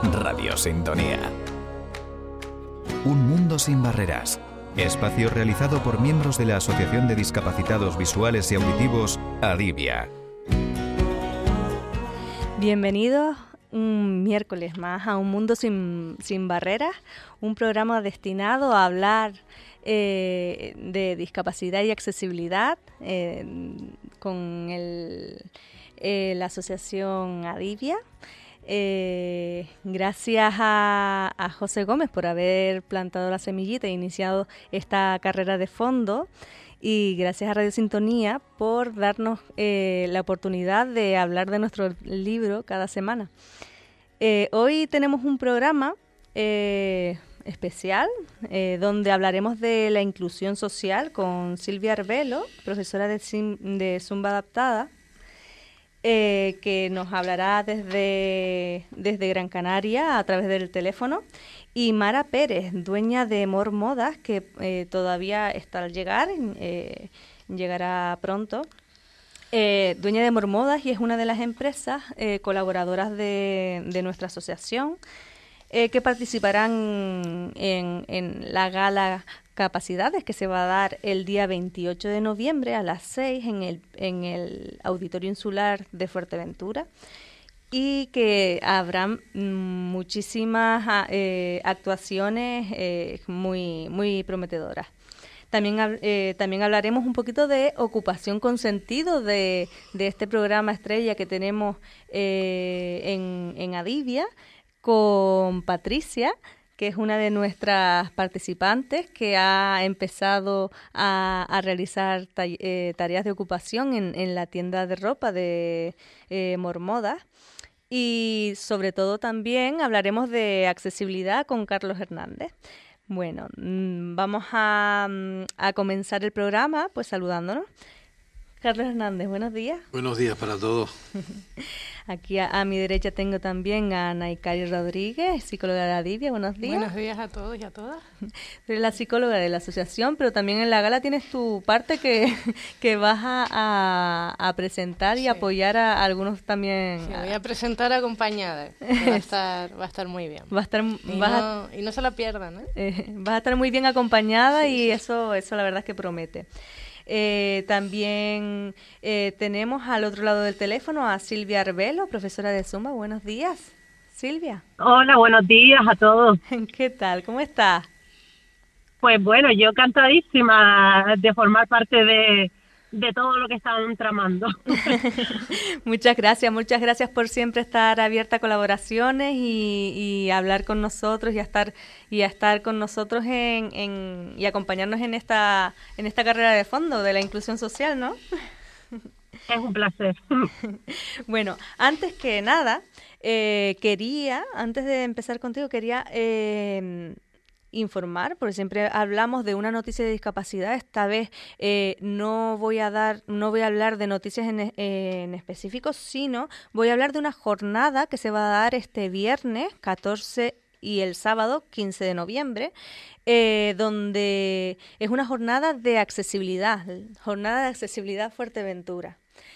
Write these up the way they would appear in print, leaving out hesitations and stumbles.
Radio Sintonía. Un mundo sin barreras. Espacio realizado por miembros de la Asociación de Discapacitados Visuales y Auditivos, Adivia. Bienvenidos un miércoles más a Un Mundo Sin Barreras, un programa destinado a hablar de discapacidad y accesibilidad con la Asociación Adivia. Gracias a José Gómez por haber plantado la semillita e iniciado esta carrera de fondo, y gracias a Radio Sintonía por darnos la oportunidad de hablar de nuestro libro cada semana. Hoy tenemos un programa especial donde hablaremos de la inclusión social con Silvia Arbelo, profesora de Zumba Adaptada, que nos hablará desde Gran Canaria a través del teléfono, y Mara Pérez, dueña de Mor Modas, que todavía está al llegar, llegará pronto. Dueña de Mor Modas, y es una de las empresas colaboradoras de nuestra asociación, que participarán en la gala Capacidades, que se va a dar el día 28 de noviembre a las 6 en el Auditorio Insular de Fuerteventura, y que habrán muchísimas actuaciones muy prometedoras. También hablaremos un poquito de Ocupación con Sentido, de este programa estrella que tenemos en Adivia, con Patricia, que es una de nuestras participantes que ha empezado a realizar tareas de ocupación en la tienda de ropa de Mor Modas. Y sobre todo también hablaremos de accesibilidad con Carlos Hernández. Bueno, vamos a comenzar el programa pues saludándonos. Carlos Hernández, buenos días. Buenos días para todos. Aquí a mi derecha tengo también a Naikari Rodríguez, psicóloga de Adivia. Buenos días. Buenos días a todos y a todas. Eres la psicóloga de la asociación, pero también en la gala tienes tu parte que vas a presentar y apoyar a algunos también. Sí, voy a presentar acompañada. Va a estar muy bien. Y no se la pierdan, vas a estar muy bien acompañada, sí. Y eso la verdad es que promete. También tenemos al otro lado del teléfono a Silvia Arbelo, profesora de Zumba. Buenos días, Silvia. Hola, buenos días a todos. ¿Qué tal? ¿Cómo estás? Pues bueno, yo encantadísima de formar parte de todo lo que están tramando. Muchas gracias por siempre estar abierta a colaboraciones y hablar con nosotros y a estar con nosotros y acompañarnos en esta carrera de fondo de la inclusión social, ¿no? Es un placer. Bueno, antes que nada, antes de empezar contigo, quería informar, porque siempre hablamos de una noticia de discapacidad. Esta vez no voy a hablar de noticias en específico, sino voy a hablar de una jornada que se va a dar este viernes 14 y el sábado 15 de noviembre, donde es una jornada de accesibilidad Fuerteventura.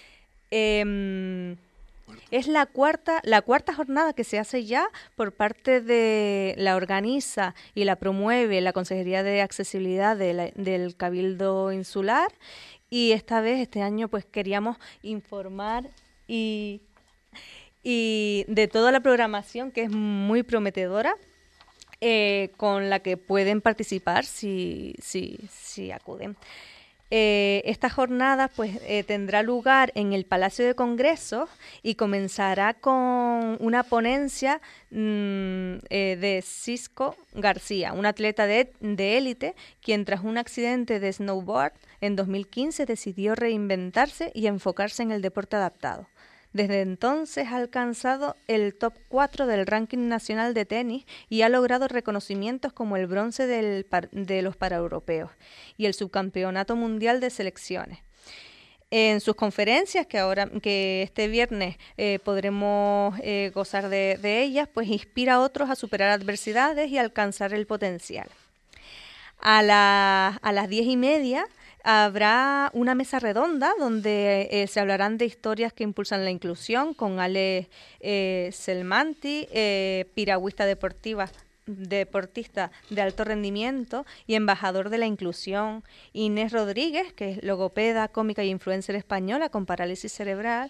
Es la cuarta jornada que se hace ya por parte la organiza y la promueve la Consejería de Accesibilidad del Cabildo Insular, y este año pues queríamos informar y de toda la programación, que es muy prometedora, con la que pueden participar si acuden. Esta jornada pues tendrá lugar en el Palacio de Congresos y comenzará con una ponencia de Cisco García, un atleta de élite, quien tras un accidente de snowboard en 2015 decidió reinventarse y enfocarse en el deporte adaptado. Desde entonces ha alcanzado el top 4 del ranking nacional de tenis y ha logrado reconocimientos como el bronce de los paraeuropeos y el subcampeonato mundial de selecciones. En sus conferencias, que este viernes podremos gozar de ellas, pues inspira a otros a superar adversidades y alcanzar el potencial. A las 10:30 Habrá una mesa redonda donde se hablarán de historias que impulsan la inclusión con Ale Selmanti, piragüista deportista de alto rendimiento y embajador de la inclusión, Inés Rodríguez, que es logopeda, cómica y influencer española con parálisis cerebral,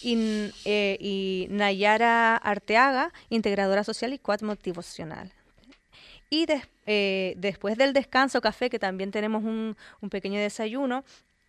y Nayara Arteaga, integradora social y coach motivacional. Y después del descanso café, que también tenemos un pequeño desayuno,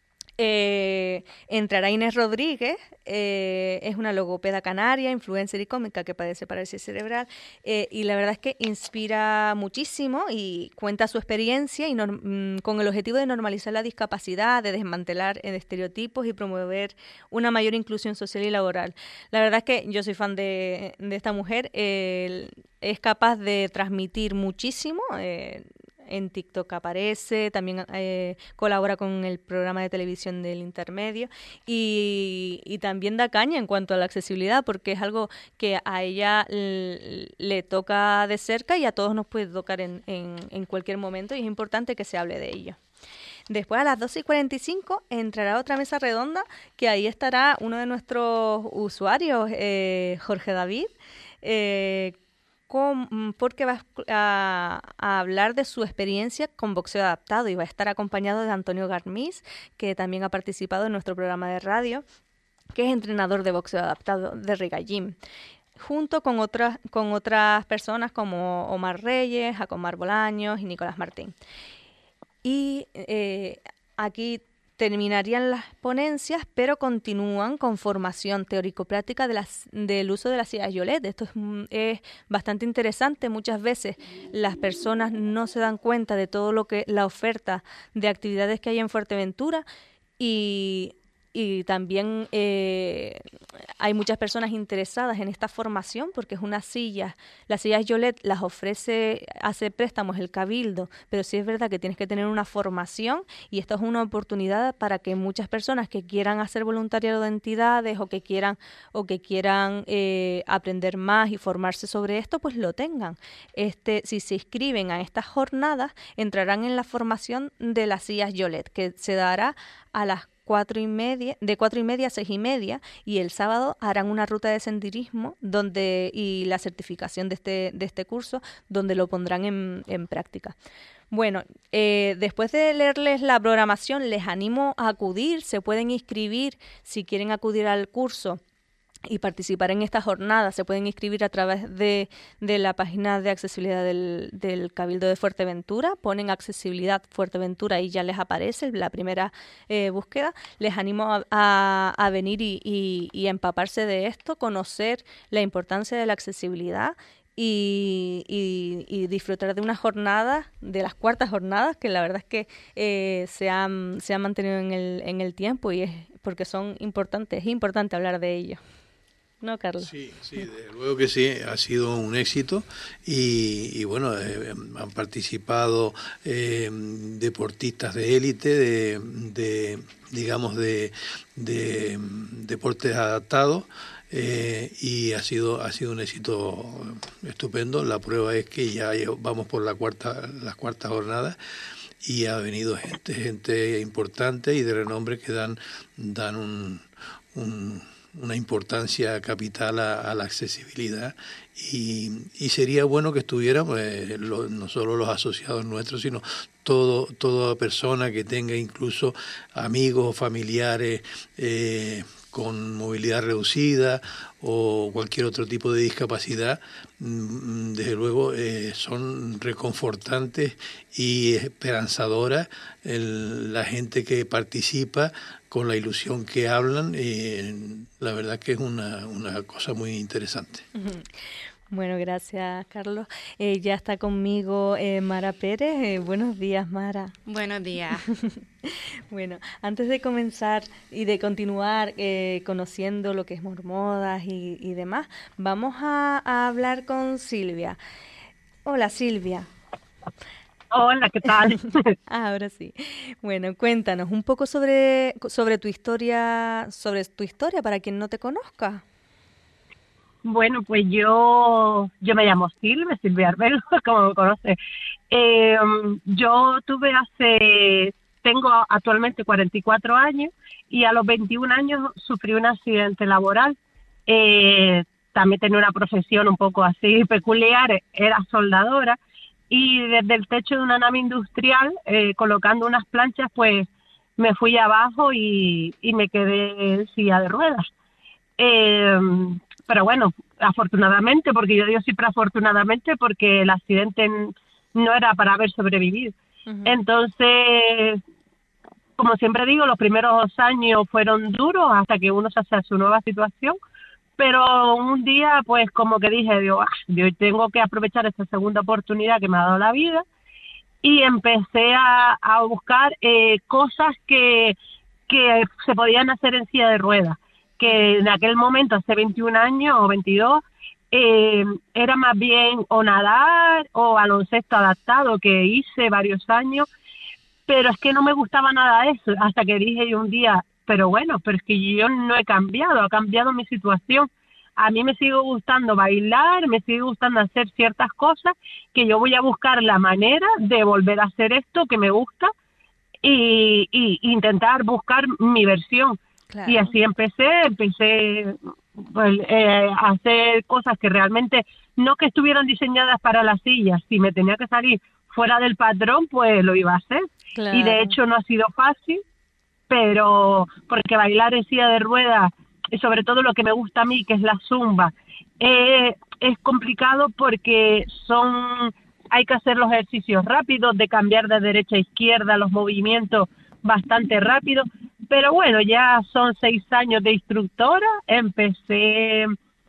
entrará Inés Rodríguez, es una logopeda canaria, influencer y cómica que padece parálisis cerebral, y la verdad es que inspira muchísimo y cuenta su experiencia con el objetivo de normalizar la discapacidad, de desmantelar estereotipos y promover una mayor inclusión social y laboral. La verdad es que yo soy fan de esta mujer, es capaz de transmitir muchísimo. En TikTok aparece, también colabora con el programa de televisión del Intermedio y también da caña en cuanto a la accesibilidad, porque es algo que a ella le toca de cerca y a todos nos puede tocar en cualquier momento, y es importante que se hable de ello. Después a las 12:45 entrará otra mesa redonda, que ahí estará uno de nuestros usuarios, Jorge David, porque va a hablar de su experiencia con boxeo adaptado y va a estar acompañado de Antonio Garmís, que también ha participado en nuestro programa de radio, que es entrenador de boxeo adaptado de Riga Gym, junto con otras personas como Omar Reyes, Jacomar Bolaños y Nicolás Martín. Y aquí terminarían las ponencias, pero continúan con formación teórico-práctica del uso de las sillas Yolet. Esto es bastante interesante. Muchas veces las personas no se dan cuenta de todo lo que la oferta de actividades que hay en Fuerteventura, y también hay muchas personas interesadas en esta formación, porque es una silla. Las sillas Yolet las hace préstamos el Cabildo, pero sí es verdad que tienes que tener una formación, y esto es una oportunidad para que muchas personas que quieran hacer voluntariado de entidades o que quieran aprender más y formarse sobre esto, pues lo tengan. Si se inscriben a estas jornadas, entrarán en la formación de las sillas Yolet, que se dará a las 4:30, de 4:30 a 6:30, y el sábado harán una ruta de senderismo y la certificación de este curso, donde lo pondrán en práctica. Bueno, después de leerles la programación, les animo a acudir. Se pueden inscribir si quieren acudir al curso y participar en esta jornada. Se pueden inscribir a través de la página de accesibilidad del Cabildo de Fuerteventura. Ponen accesibilidad Fuerteventura y ya les aparece la primera búsqueda. Les animo a venir y a empaparse de esto, conocer la importancia de la accesibilidad y disfrutar de una jornada, de las cuartas jornadas, que la verdad es que se han mantenido en el tiempo, y es porque son importantes. Es importante hablar de ello. ¿No, Carlos? Sí, desde luego que sí, ha sido un éxito, y bueno, han participado deportistas de élite, digamos de deportes adaptados, y ha sido un éxito estupendo. La prueba es que ya vamos por las cuartas jornadas, y ha venido gente importante y de renombre que dan una importancia capital a la accesibilidad, y sería bueno que estuvieran no solo los asociados nuestros, sino toda persona que tenga incluso amigos o familiares con movilidad reducida o cualquier otro tipo de discapacidad. Desde luego son reconfortantes y esperanzadoras la gente que participa, con la ilusión que hablan. La verdad que es una cosa muy interesante. Bueno, gracias, Carlos. Ya está conmigo Mara Pérez. Buenos días, Mara. Buenos días. Bueno, antes de comenzar y de continuar conociendo lo que es Mormodas y demás, vamos a hablar con Silvia. Hola, Silvia. Hola, ¿qué tal? Ahora sí. Bueno, cuéntanos un poco sobre tu historia, para quien no te conozca. Bueno, pues yo me llamo Silvia Arbelo, como me conoces. Yo tuve hace tengo actualmente 44 años y a los 21 años sufrí un accidente laboral. También tenía una profesión un poco así peculiar, era soldadora, y desde el techo de una nave industrial, colocando unas planchas, pues me fui abajo y me quedé en silla de ruedas. Pero bueno, afortunadamente, porque yo digo siempre afortunadamente, porque el accidente no era para haber sobrevivido. Uh-huh. Entonces, como siempre digo, los primeros años fueron duros hasta que uno se hace a su nueva situación, pero un día pues como que dije, yo tengo que aprovechar esta segunda oportunidad que me ha dado la vida, y empecé a buscar cosas que se podían hacer en silla de ruedas, que en aquel momento, hace 21 años o 22, era más bien o nadar o baloncesto adaptado, que hice varios años, pero es que no me gustaba nada eso, hasta que dije yo un día, pero es que yo no he cambiado, ha cambiado mi situación. A mí me sigue gustando bailar, me sigue gustando hacer ciertas cosas, que yo voy a buscar la manera de volver a hacer esto que me gusta y intentar buscar mi versión. Claro. Y así empecé pues, a hacer cosas que realmente no que estuvieran diseñadas para las sillas. Si me tenía que salir fuera del patrón, pues lo iba a hacer. Claro. Y de hecho no ha sido fácil, pero porque bailar en silla de ruedas, y sobre todo lo que me gusta a mí, que es la zumba, es complicado porque hay que hacer los ejercicios rápidos, de cambiar de derecha a izquierda, los movimientos bastante rápidos, pero bueno, ya son 6 años de instructora, empecé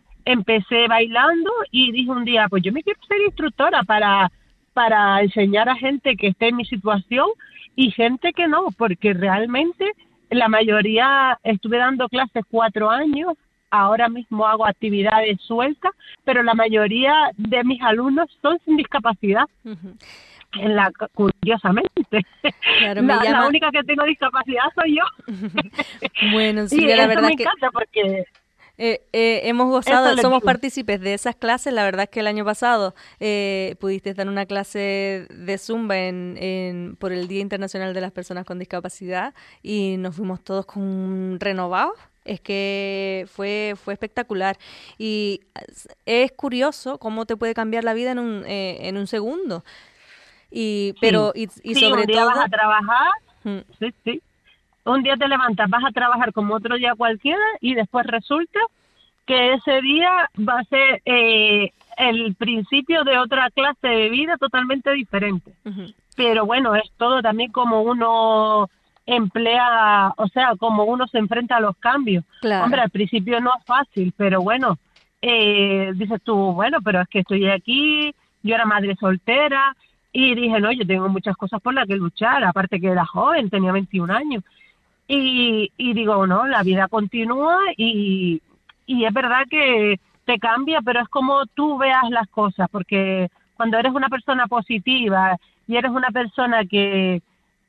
bailando y dije un día, pues yo me quiero ser instructora para enseñar a gente que esté en mi situación y gente que no, porque realmente la mayoría estuve dando clases 4 años, ahora mismo hago actividades sueltas, pero la mayoría de mis alumnos son sin discapacidad. Uh-huh. Curiosamente, claro, la única que tengo discapacidad soy yo. Bueno, Silvia, la verdad me encanta porque hemos gozado, somos partícipes de esas clases. La verdad es que el año pasado pudiste dar una clase de Zumba por el Día Internacional de las Personas con Discapacidad y nos fuimos todos renovados. Es que fue espectacular y es curioso cómo te puede cambiar la vida en un segundo. Y sobre un día todo vas a trabajar, sí. Un día te levantas, vas a trabajar como otro día cualquiera y después resulta que ese día va a ser el principio de otra clase de vida totalmente diferente. Uh-huh. Pero bueno, es todo también como uno emplea, o sea, como uno se enfrenta a los cambios. Claro. Hombre, al principio no es fácil, pero bueno, dices tú, bueno, pero es que estoy aquí, yo era madre soltera y dije, no, yo tengo muchas cosas por las que luchar, aparte que era joven, tenía 21 años. Y digo, no, la vida continúa y es verdad que te cambia, pero es como tú veas las cosas, porque cuando eres una persona positiva y eres una persona que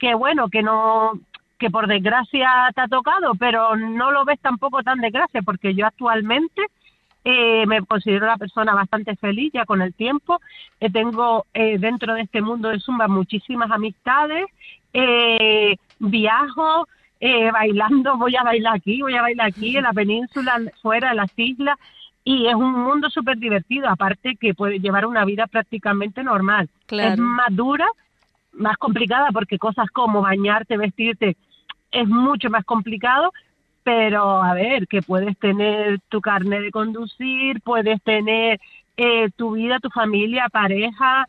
por desgracia te ha tocado, pero no lo ves tampoco tan desgracia, porque yo actualmente me considero una persona bastante feliz ya con el tiempo. Tengo dentro de este mundo de Zumba muchísimas amistades, viajo, bailando, voy a bailar aquí, en la península, fuera de las islas, y es un mundo súper divertido, aparte que puedes llevar una vida prácticamente normal. Claro. Es más dura, más complicada, porque cosas como bañarte, vestirte, es mucho más complicado, pero a ver, que puedes tener tu carnet de conducir, puedes tener tu vida, tu familia, pareja,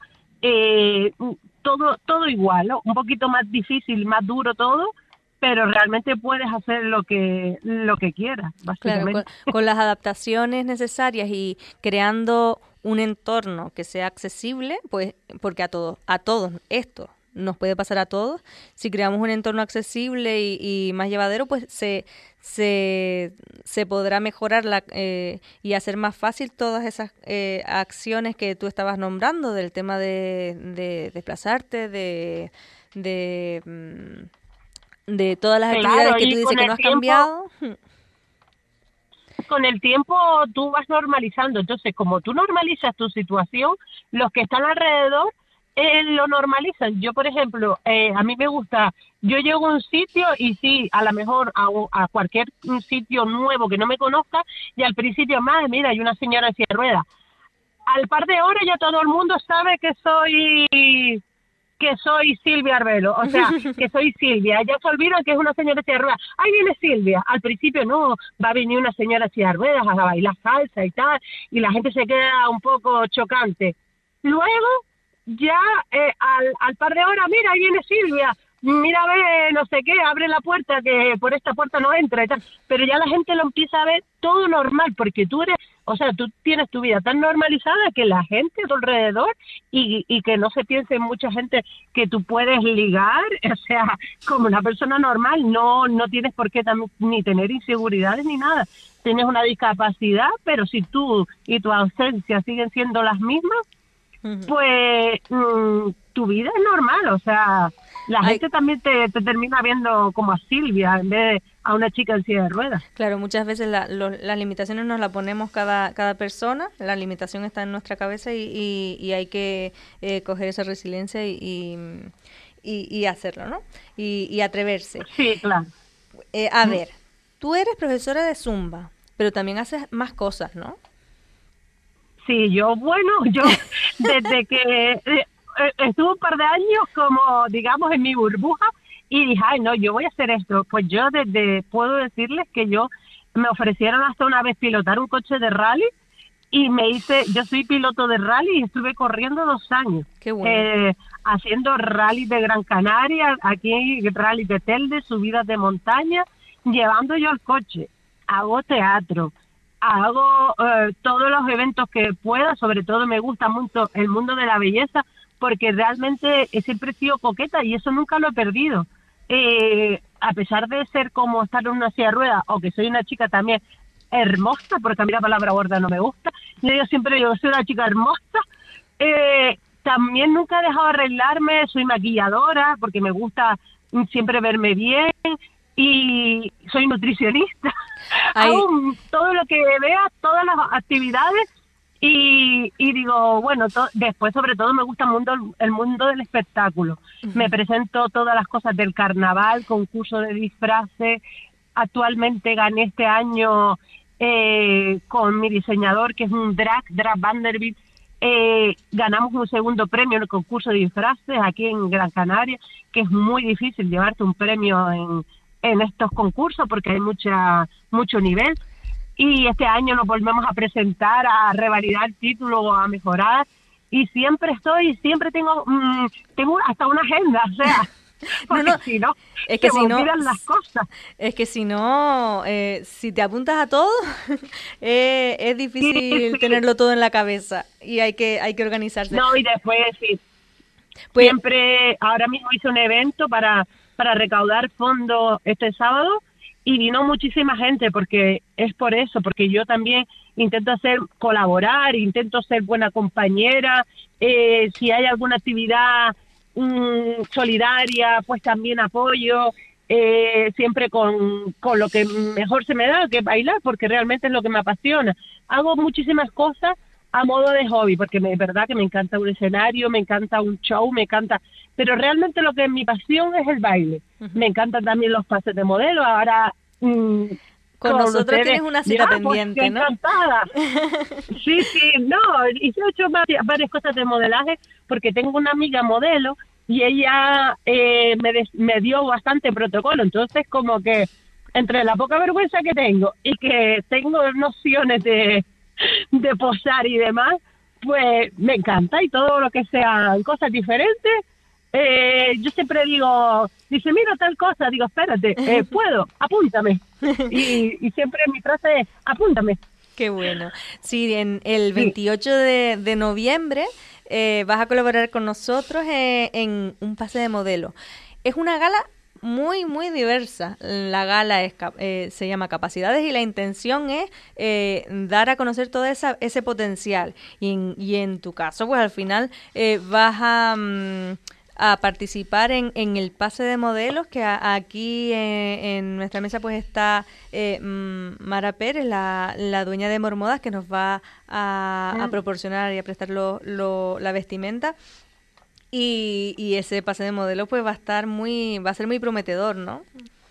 todo igual, ¿no? Un poquito más difícil, más duro todo, pero realmente puedes hacer lo que quieras, básicamente. Claro, con las adaptaciones necesarias y creando un entorno que sea accesible, pues porque a todos esto nos puede pasar a todos. Si creamos un entorno accesible y más llevadero, pues se podrá mejorar y hacer más fácil todas esas acciones que tú estabas nombrando, del tema de desplazarte, de todas las actividades que tú dices que no has cambiado. Con el tiempo tú vas normalizando, entonces como tú normalizas tu situación, los que están alrededor lo normalizan. Yo, por ejemplo, a mí me gusta, yo llego a un sitio y sí, a lo mejor a cualquier sitio nuevo que no me conozca, y al principio, más, mira, hay una señora en silla de ruedas. Al par de horas ya todo el mundo sabe que soy Silvia Arbelo, o sea, que soy Silvia. Ya se olvidan que es una señora en silla de ruedas. Ahí viene Silvia. Al principio no, va a venir una señora en silla de ruedas a bailar salsa y tal, y la gente se queda un poco chocante. Luego, ya al par de horas, mira, ahí viene Silvia, mira, ve, no sé qué, abre la puerta, que por esta puerta no entra y tal. Pero ya la gente lo empieza a ver todo normal, porque tú tienes tu vida tan normalizada que la gente a tu alrededor, y que no se piense mucha gente que tú puedes ligar, o sea, como una persona normal, no tienes por qué ni tener inseguridades ni nada. Tienes una discapacidad, pero si tú y tu ausencia siguen siendo las mismas, pues tu vida es normal, o sea, la gente también te termina viendo como a Silvia en vez de a una chica en silla de ruedas. Claro, muchas veces las limitaciones nos las ponemos cada persona, la limitación está en nuestra cabeza y hay que coger esa resiliencia y hacerlo, ¿no? Y atreverse. Sí, claro. A ver, tú eres profesora de Zumba, pero también haces más cosas, ¿no? Sí, yo desde que estuve un par de años como, digamos, en mi burbuja y dije, ay, no, yo voy a hacer esto. Pues yo puedo decirles que me ofrecieron hasta una vez pilotar un coche de rally y yo soy piloto de rally y estuve corriendo 2 años. Qué bueno. Haciendo rally de Gran Canaria, aquí rally de Telde, subidas de montaña, llevando yo el coche. Hago teatro. Hago todos los eventos que pueda, sobre todo me gusta mucho el mundo de la belleza, porque realmente siempre he sido coqueta y eso nunca lo he perdido. A pesar de ser como estar en una silla de ruedas, o que soy una chica también hermosa, porque a mí la palabra gorda no me gusta, yo siempre digo, soy una chica hermosa, también nunca he dejado de arreglarme, soy maquilladora, porque me gusta siempre verme bien, y soy nutricionista. Hago todo lo que vea, todas las actividades, y digo, bueno, después sobre todo me gusta el mundo del espectáculo. Me presento todas las cosas del carnaval, concurso de disfraces. Actualmente gané este año con mi diseñador, que es un drag Vanderbilt. Ganamos un segundo premio en el concurso de disfraces aquí en Gran Canaria, que es muy difícil llevarte un premio en estos concursos porque hay mucho nivel, y este año nos volvemos a presentar, a revalidar títulos o a mejorar, y siempre tengo hasta una agenda, o sea, porque si no, es que se me olvidan las cosas. Es que si no, si te apuntas a todo, es difícil tenerlo todo en la cabeza, y hay que organizarse. No, y después sí. Pues, siempre, ahora mismo hice un evento para recaudar fondos este sábado y vino muchísima gente, porque es por eso, porque yo también intento colaborar, intento ser buena compañera, si hay alguna actividad solidaria, pues también apoyo, siempre con lo que mejor se me da, que es bailar, porque realmente es lo que me apasiona. Hago muchísimas cosas a modo de hobby, porque es verdad que me encanta un escenario, me encanta un show, pero realmente lo que es mi pasión es el baile. Me encantan también los pases de modelo. Ahora con nosotros tienes una cita pendiente, pues, ¿no? Encantada. Sí, no, y yo he hecho varias cosas de modelaje, porque tengo una amiga modelo y ella me dio bastante protocolo, entonces como que entre la poca vergüenza que tengo y que tengo nociones de posar y demás, pues me encanta, y todo lo que sean cosas diferentes. Yo siempre dice, mira tal cosa, digo, espérate, puedo, apúntame. Y siempre mi frase es, apúntame. Qué bueno. Sí, en el 28 de noviembre vas a colaborar con nosotros en un pase de modelo. Es una gala muy, muy diversa. La gala se llama Capacidades, y la intención es dar a conocer todo ese potencial. Y en tu caso, pues al final vas a participar en el pase de modelos, que aquí en nuestra mesa pues está Mara Pérez, la dueña de Mormodas, que nos va a proporcionar y a prestar la vestimenta. Y ese pase de modelo pues va a ser muy prometedor, ¿no?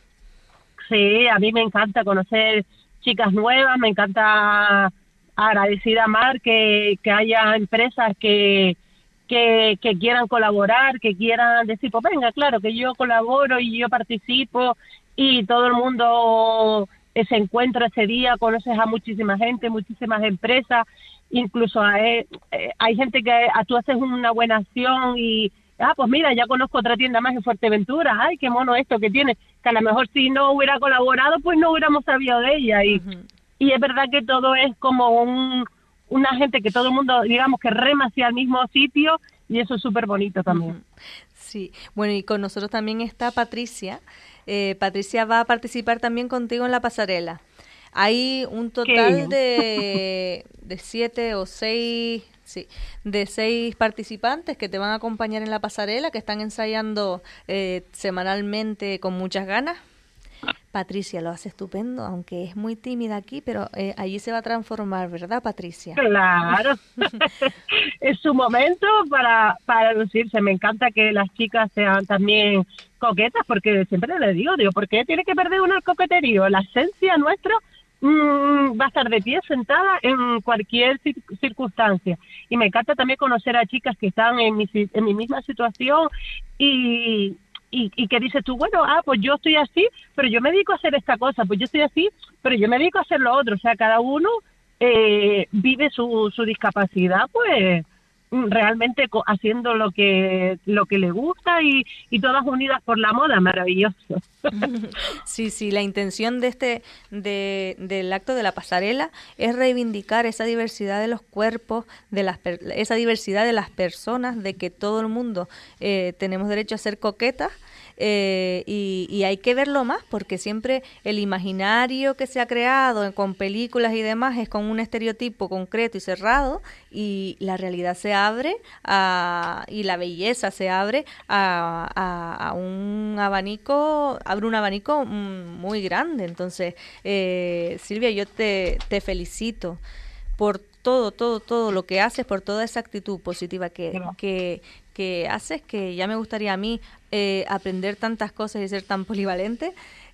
Sí, a mí me encanta conocer chicas nuevas, me encanta agradecida Mar que haya empresas que quieran colaborar, que quieran decir, pues venga, claro, que yo colaboro y yo participo y todo el mundo se encuentra ese día, conoces a muchísima gente, muchísimas empresas, incluso hay gente que tú haces una buena acción y, pues mira, ya conozco otra tienda más en Fuerteventura, ay, qué mono esto que tiene, que a lo mejor si no hubiera colaborado, pues no hubiéramos sabido de ella y es verdad que todo es como una gente que todo el mundo, digamos, que rema hacia el mismo sitio y eso es súper bonito también. Sí, bueno, y con nosotros también está Patricia. Patricia va a participar también contigo en la pasarela. Hay un total de 7 o 6, de 6 participantes que te van a acompañar en la pasarela, que están ensayando semanalmente con muchas ganas. Patricia lo hace estupendo, aunque es muy tímida aquí, pero allí se va a transformar, ¿verdad, Patricia? Claro, es su momento para lucirse. Me encanta que las chicas sean también coquetas, porque siempre les digo, ¿por qué tiene que perder uno el coqueterío? La esencia nuestra va a estar de pie sentada en cualquier circunstancia. Y me encanta también conocer a chicas que están en mi misma situación y que dices tú, bueno, pues yo estoy así, pero yo me dedico a hacer esta cosa, pues yo estoy así, pero yo me dedico a hacer lo otro. O sea, cada uno vive su discapacidad, pues realmente haciendo lo que le gusta y todas unidas por la moda, maravilloso. Sí, la intención del acto de la pasarela es reivindicar esa diversidad de los cuerpos, esa diversidad de las personas, de que todo el mundo tenemos derecho a ser coquetas. Y hay que verlo más porque siempre el imaginario que se ha creado con películas y demás es con un estereotipo concreto y cerrado y la realidad se abre y la belleza se abre a un abanico, abre un abanico muy grande. Entonces, Silvia, yo te felicito por todo lo que haces, por toda esa actitud positiva que haces, que ya me gustaría a mí aprender tantas cosas y ser tan polivalente.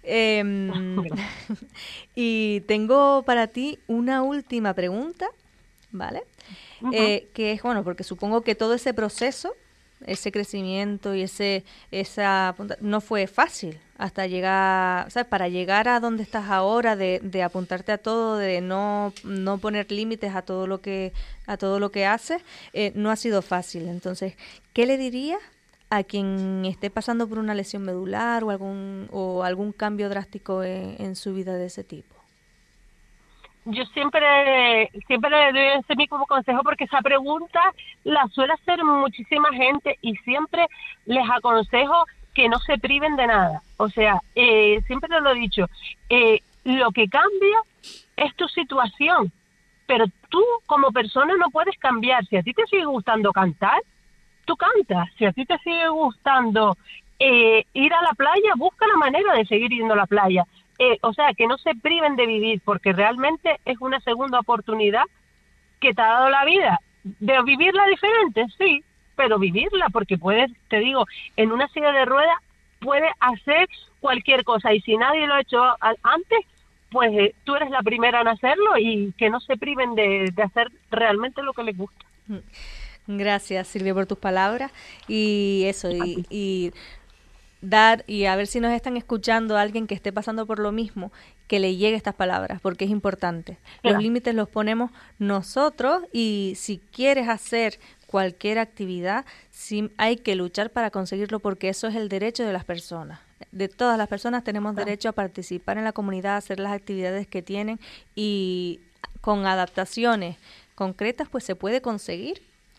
Y tengo para ti una última pregunta, ¿vale? Que es, bueno, porque supongo que todo ese proceso, ese crecimiento y esa no fue fácil hasta llegar, ¿sabes? Para llegar a donde estás ahora, de apuntarte a todo, de no poner límites a todo lo que haces, no ha sido fácil. Entonces, ¿qué le dirías a quien esté pasando por una lesión medular o algún cambio drástico en su vida de ese tipo? Yo siempre le doy ese mismo consejo porque esa pregunta la suele hacer muchísima gente y siempre les aconsejo que no se priven de nada. O sea, siempre lo he dicho, lo que cambia es tu situación, pero tú como persona no puedes cambiar. Si a ti te sigue gustando cantar, tú cantas. Si a ti te sigue gustando ir a la playa, busca la manera de seguir yendo a la playa. O sea, que no se priven de vivir, porque realmente es una segunda oportunidad que te ha dado la vida. ¿De vivirla diferente? Sí, pero vivirla, porque puedes, te digo, en una silla de ruedas puedes hacer cualquier cosa, y si nadie lo ha hecho antes, pues tú eres la primera en hacerlo, y que no se priven de hacer realmente lo que les gusta. Gracias, Silvia, por tus palabras, y eso, y dar, y a ver si nos están escuchando alguien que esté pasando por lo mismo, que le llegue estas palabras, porque es importante. Los límites los ponemos nosotros, y si quieres hacer cualquier actividad, sí hay que luchar para conseguirlo, porque eso es el derecho de las personas. De todas las personas tenemos derecho a participar en la comunidad, a hacer las actividades que tienen, y con adaptaciones concretas pues se puede conseguir.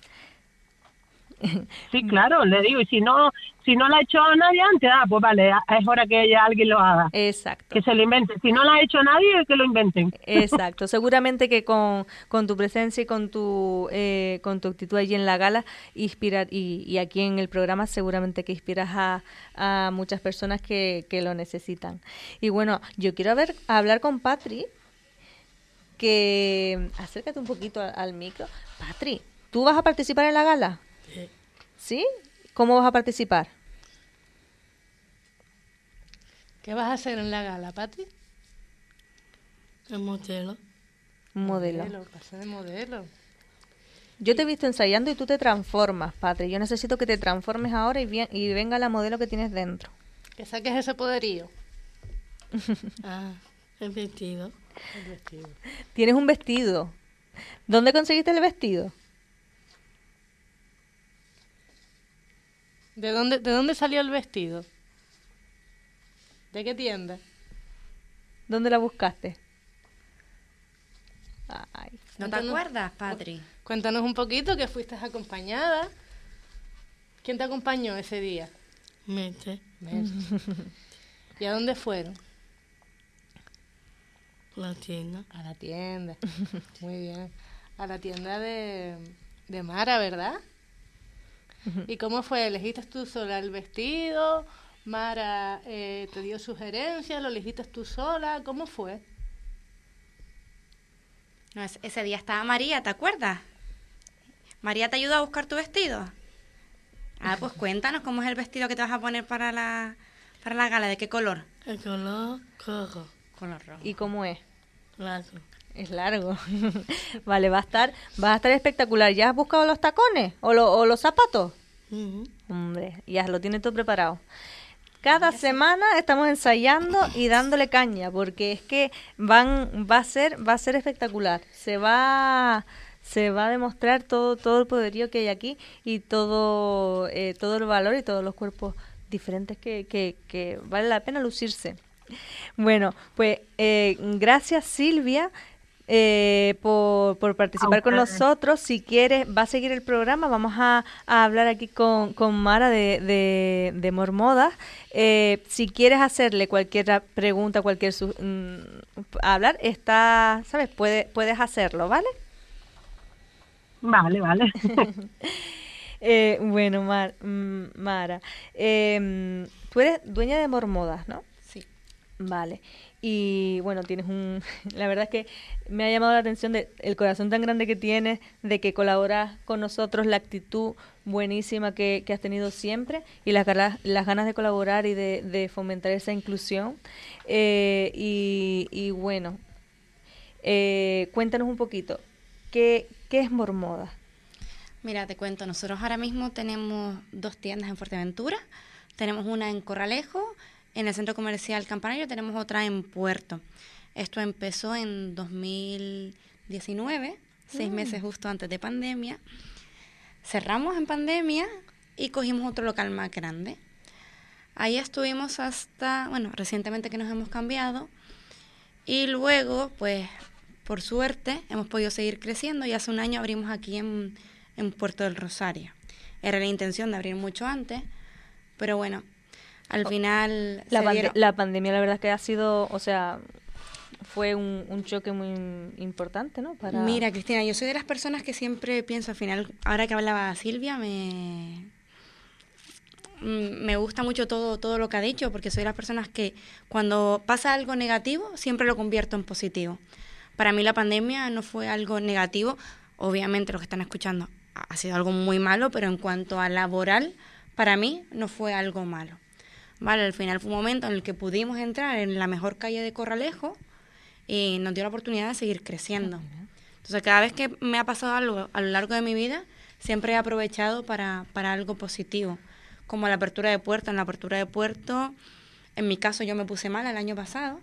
Sí, claro, le digo, y si no la ha hecho nadie antes, pues vale, es hora que alguien lo haga. Exacto. Que se lo invente. Si no lo ha hecho nadie, que lo inventen. Exacto. Seguramente que con tu presencia y con tu actitud allí en la gala, inspirar, y aquí en el programa seguramente que inspiras a muchas personas que lo necesitan. Y bueno, yo quiero hablar con Patri, que acércate un poquito al micro. Patri, ¿tú vas a participar en la gala? ¿Sí? ¿Cómo vas a participar? ¿Qué vas a hacer en la gala, Pati? El modelo. Modelo. Pasa de modelo. Yo te he visto ensayando y tú te transformas, Patri. Yo necesito que te transformes ahora y venga la modelo que tienes dentro. Que saques ese poderío. El vestido. El vestido. Tienes un vestido. ¿Dónde conseguiste el vestido? ¿De dónde salió el vestido? ¿De qué tienda? ¿Dónde la buscaste? Ay. ¿No te acuerdas, Patri? Cuéntanos un poquito, que fuiste acompañada. ¿Quién te acompañó ese día? Mete. ¿Y a dónde fueron? La tienda. A la tienda. Muy bien. A la tienda de Mara, ¿verdad? ¿Y cómo fue? ¿Elegiste tú sola el vestido? ¿Mara te dio sugerencias? ¿Lo elegiste tú sola? ¿Cómo fue? No, ese día estaba María, ¿te acuerdas? ¿María te ayudó a buscar tu vestido? Pues cuéntanos cómo es el vestido que te vas a poner para la gala. ¿De qué color? El color rojo. Color rojo. ¿Y cómo es? Largo. Es largo. Vale, va a estar espectacular. ¿Ya has buscado los tacones o los zapatos? Hombre, ya lo tienes todo preparado. Cada semana estamos ensayando y dándole caña, porque es que va a ser espectacular. Se va a demostrar todo el poderío que hay aquí y todo el valor y todos los cuerpos diferentes que vale la pena lucirse. Bueno, pues gracias, Silvia, por participar con nosotros. Si quieres, va a seguir el programa. Vamos a hablar aquí con Mara de Mormodas. Si quieres hacerle cualquier pregunta, hablar, ¿sabes? Puedes hacerlo, ¿vale? Vale. Bueno, Mara, tú eres dueña de Mormodas, ¿no? Sí. Vale. Y bueno, la verdad es que me ha llamado la atención el corazón tan grande que tienes, de que colaboras con nosotros, la actitud buenísima que has tenido siempre y las ganas de colaborar y de fomentar esa inclusión. Y bueno, cuéntanos un poquito, ¿qué es Mormodas? Mira, te cuento, nosotros ahora mismo tenemos 2 tiendas en Fuerteventura. Tenemos una en Corralejo, en el Centro Comercial Campanario, tenemos otra en Puerto. Esto empezó en 2019, 6 meses justo antes de pandemia. Cerramos en pandemia y cogimos otro local más grande. Ahí estuvimos hasta, recientemente que nos hemos cambiado. Y luego, pues, por suerte, hemos podido seguir creciendo y hace un año abrimos aquí en Puerto del Rosario. Era la intención de abrir mucho antes, pero bueno, al final... La pandemia, la verdad es que ha sido, fue un choque muy importante, ¿no? Mira, Cristina, yo soy de las personas que siempre pienso, al final, ahora que hablaba Silvia, me gusta mucho todo lo que ha dicho, porque soy de las personas que cuando pasa algo negativo, siempre lo convierto en positivo. Para mí la pandemia no fue algo negativo, obviamente los que están escuchando ha sido algo muy malo, pero en cuanto a laboral, para mí no fue algo malo. Vale, al final fue un momento en el que pudimos entrar en la mejor calle de Corralejo y nos dio la oportunidad de seguir creciendo. Entonces, cada vez que me ha pasado algo a lo largo de mi vida, siempre he aprovechado para algo positivo, como la apertura de puerto. En la apertura de puerto, en mi caso, yo me puse mal el año pasado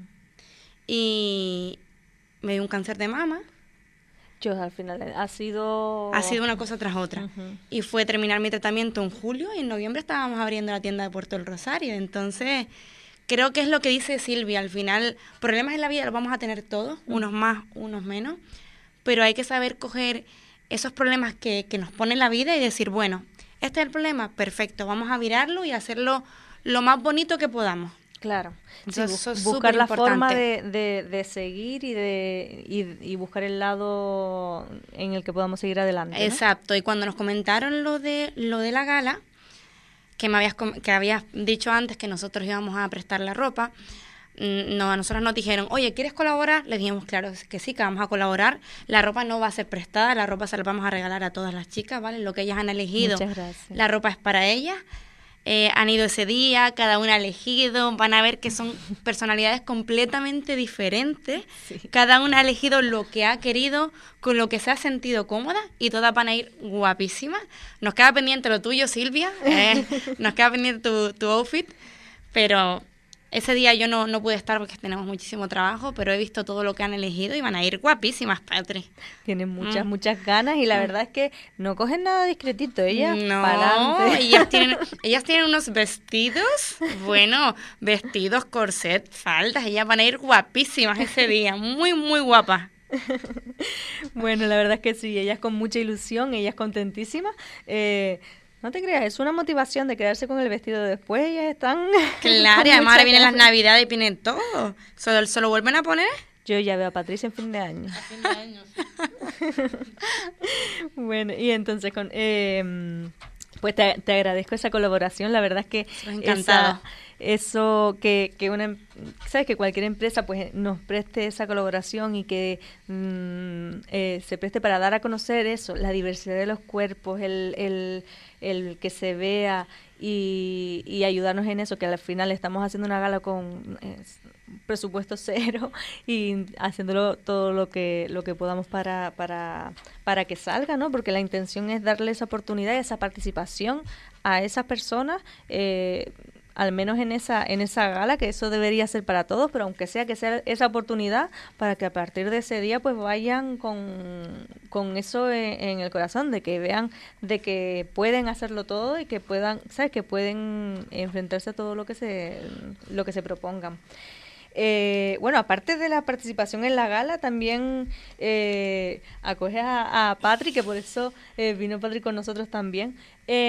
y me dio un cáncer de mama. Al final ha sido una cosa tras otra. Y fue terminar mi tratamiento en julio y en noviembre estábamos abriendo la tienda de Puerto del Rosario. Entonces, creo que es lo que dice Silvia. Al final, problemas en la vida los vamos a tener todos, unos más, unos menos. Pero hay que saber coger esos problemas que nos pone la vida y decir, bueno, este es el problema, perfecto, vamos a virarlo y hacerlo lo más bonito que podamos. Claro, entonces, buscar la forma de seguir y buscar el lado en el que podamos seguir adelante, ¿no? Exacto, y cuando nos comentaron lo de la gala, que habías dicho antes que nosotros íbamos a prestar la ropa, No, a nosotros nos dijeron, oye, ¿quieres colaborar? Le dijimos, claro que sí, que vamos a colaborar. La ropa no va a ser prestada, la ropa se la vamos a regalar a todas las chicas, ¿vale? Lo que ellas han elegido, Muchas gracias. la ropa es para ellas. Han ido ese día, cada una ha elegido, van a ver que son personalidades completamente diferentes. Sí. Cada una ha elegido lo que ha querido, con lo que se ha sentido cómoda, y todas van a ir guapísimas. Nos queda pendiente lo tuyo, Silvia, nos queda pendiente tu outfit, pero ese día yo no pude estar porque tenemos muchísimo trabajo, pero he visto todo lo que han elegido y van a ir guapísimas, Patri. Tienen muchas ganas y la verdad es que no cogen nada discretito, ellas No, pa'lante. ellas tienen unos vestidos, vestidos, corset, faldas, ellas van a ir guapísimas ese día, muy, muy guapas. Bueno, la verdad es que sí, ellas con mucha ilusión, ellas contentísimas. No te creas, es una motivación de quedarse con el vestido después, ellas están... Claro, y con además ahora muchas vienen las ganas. navidades y vienen todo. ¿Se lo vuelven a poner? Yo ya veo a Patricia en fin de año. A fin de año, sí. Bueno, y entonces pues te agradezco esa colaboración, la verdad es que Encantado. eso que sabes que cualquier empresa pues nos preste esa colaboración y que se preste para dar a conocer eso, la diversidad de los cuerpos, el que se vea y ayudarnos en eso, que al final estamos haciendo una gala con presupuesto cero y haciéndolo todo lo que podamos para que salga, ¿no? Porque la intención es darle esa oportunidad y esa participación a esas personas, al menos en esa gala, que eso debería ser para todos, pero aunque sea que sea esa oportunidad para que a partir de ese día pues vayan con eso en el corazón, de que vean de que pueden hacerlo todo y que puedan, ¿sabes? Que pueden enfrentarse a todo lo que se propongan. Bueno, aparte de la participación en la gala, también acoge a Patri, que por eso vino Patri con nosotros también,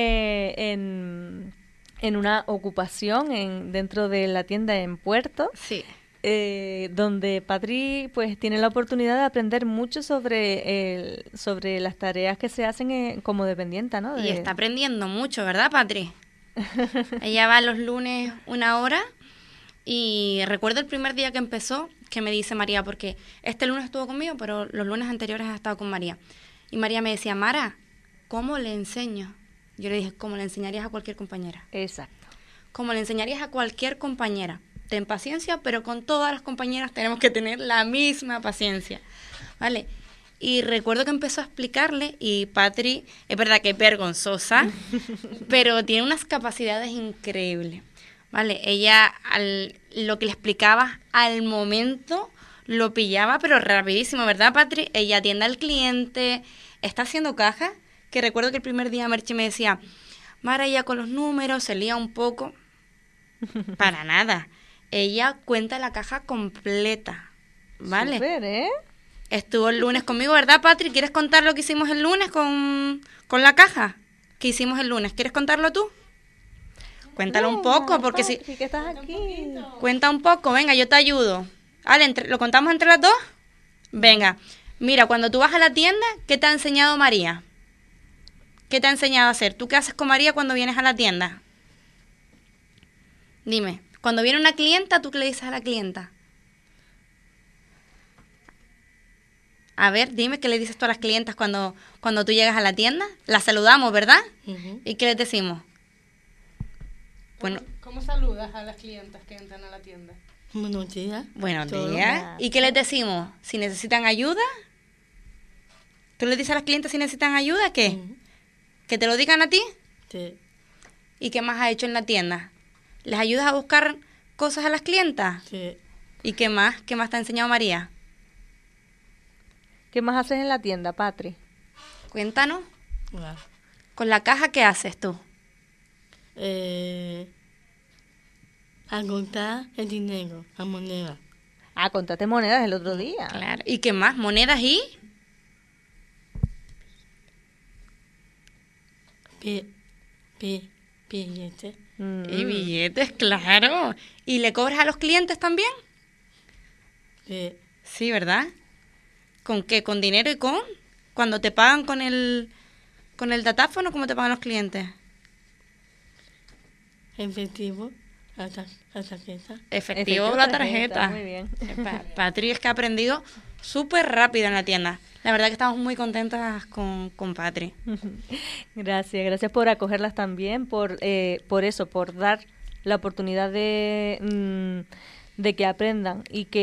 en una ocupación dentro de la tienda en Puerto. Sí. Donde Patri pues tiene la oportunidad de aprender mucho sobre las tareas que se hacen como dependienta, ¿no? Y está aprendiendo mucho, ¿verdad, Patri? Ella va los lunes 1 hora. Y recuerdo el primer día que empezó, que me dice María, porque este lunes estuvo conmigo, pero los lunes anteriores ha estado con María. Y María me decía, Mara, ¿cómo le enseño? Yo le dije, como le enseñarías a cualquier compañera. Exacto. Como le enseñarías a cualquier compañera. Ten paciencia, pero con todas las compañeras tenemos que tener la misma paciencia. ¿Vale? Y recuerdo que empezó a explicarle, y Patri, es verdad que es vergonzosa, pero tiene unas capacidades increíbles. Vale, ella lo que le explicaba al momento lo pillaba, pero rapidísimo, ¿verdad, Patri? Ella atiende al cliente, está haciendo caja, que recuerdo que el primer día Merchi me decía, Mara, ella con los números se lía un poco. Para nada. Ella cuenta la caja completa, ¿vale? Súper, ¿eh? Estuvo el lunes conmigo, ¿verdad, Patri? ¿Quieres contar lo que hicimos el lunes con la caja? ¿Qué hicimos el lunes? ¿Quieres contarlo tú? Cuéntalo un poco, porque si... que estás aquí. Cuenta un poco, venga, yo te ayudo. Ale, ¿lo contamos entre las dos? Venga, mira, cuando tú vas a la tienda, ¿qué te ha enseñado María? ¿Qué te ha enseñado a hacer? ¿Tú qué haces con María cuando vienes a la tienda? Dime, cuando viene una clienta, ¿tú qué le dices a la clienta? A ver, dime, ¿qué le dices tú a las clientas cuando tú llegas a la tienda? Las saludamos, ¿verdad? Ujú. ¿Y qué les decimos? Bueno, ¿Cómo saludas a las clientas que entran a la tienda? Buenos días. buenos Todo. días. ¿Y qué les decimos? Si necesitan ayuda. ¿Tú les dices a las clientes si necesitan ayuda? ¿Qué? Ujú. ¿Que te lo digan a ti? Sí. ¿Y qué más has hecho en la tienda? ¿Les ayudas a buscar cosas a las clientas? Sí. ¿Y qué más? ¿Qué más te ha enseñado María? ¿Qué más haces en la tienda, Patri? Cuéntanos. Wow. ¿Con la caja qué haces tú? A contar el dinero, la moneda. Ah, contaste monedas el otro día. Claro. ¿Y qué más? ¿Monedas y? Billete. Y billetes, claro. ¿Y le cobras a los clientes también? Sí. Sí, ¿verdad? ¿Con qué? ¿Con dinero y con? Cuando te pagan con el datáfono, ¿cómo te pagan los clientes? Efectivo. La tarjeta. Efectivo la tarjeta. Muy bien. Patri es que ha aprendido súper rápido en la tienda. La verdad que estamos muy contentas con Patri. Gracias por acogerlas también, por eso, por dar la oportunidad de que aprendan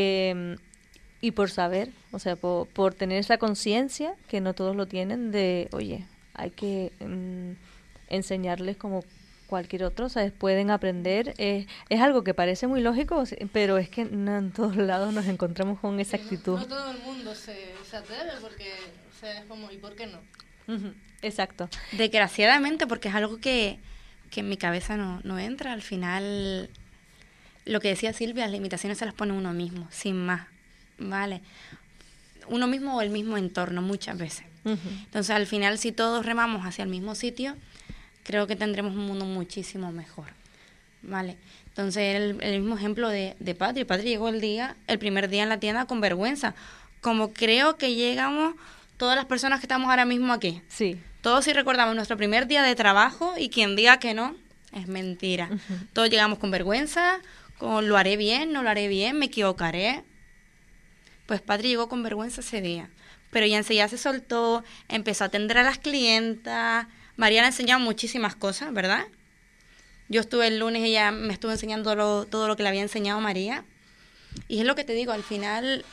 y por saber, o sea, por tener esa conciencia que no todos lo tienen de, oye, hay que enseñarles como cualquier otro, ¿sabes? Pueden aprender. Es algo que parece muy lógico, pero es que no en todos lados nos encontramos con esa actitud. No todo el mundo se atreve porque, o sea, es como, ¿y por qué no? Exacto. Desgraciadamente, porque es algo que en mi cabeza no entra. Al final, lo que decía Silvia, las limitaciones se las pone uno mismo, sin más, ¿vale? Uno mismo o el mismo entorno, muchas veces. Entonces, al final, si todos remamos hacia el mismo sitio, creo que tendremos un mundo muchísimo mejor, ¿vale? Entonces, el mismo ejemplo de Patri. Patri llegó el primer día en la tienda con vergüenza, como creo que llegamos todas las personas que estamos ahora mismo aquí. Sí. Todos sí recordamos nuestro primer día de trabajo y quien diga que no, es mentira. Todos llegamos con vergüenza, con lo haré bien, no lo haré bien, me equivocaré. Pues Patri llegó con vergüenza ese día, pero ya enseguida se soltó, empezó a atender a las clientas. María le ha enseñado muchísimas cosas, ¿verdad? Yo estuve el lunes y ella me estuvo enseñando todo lo que le había enseñado María. Y es lo que te digo, al final,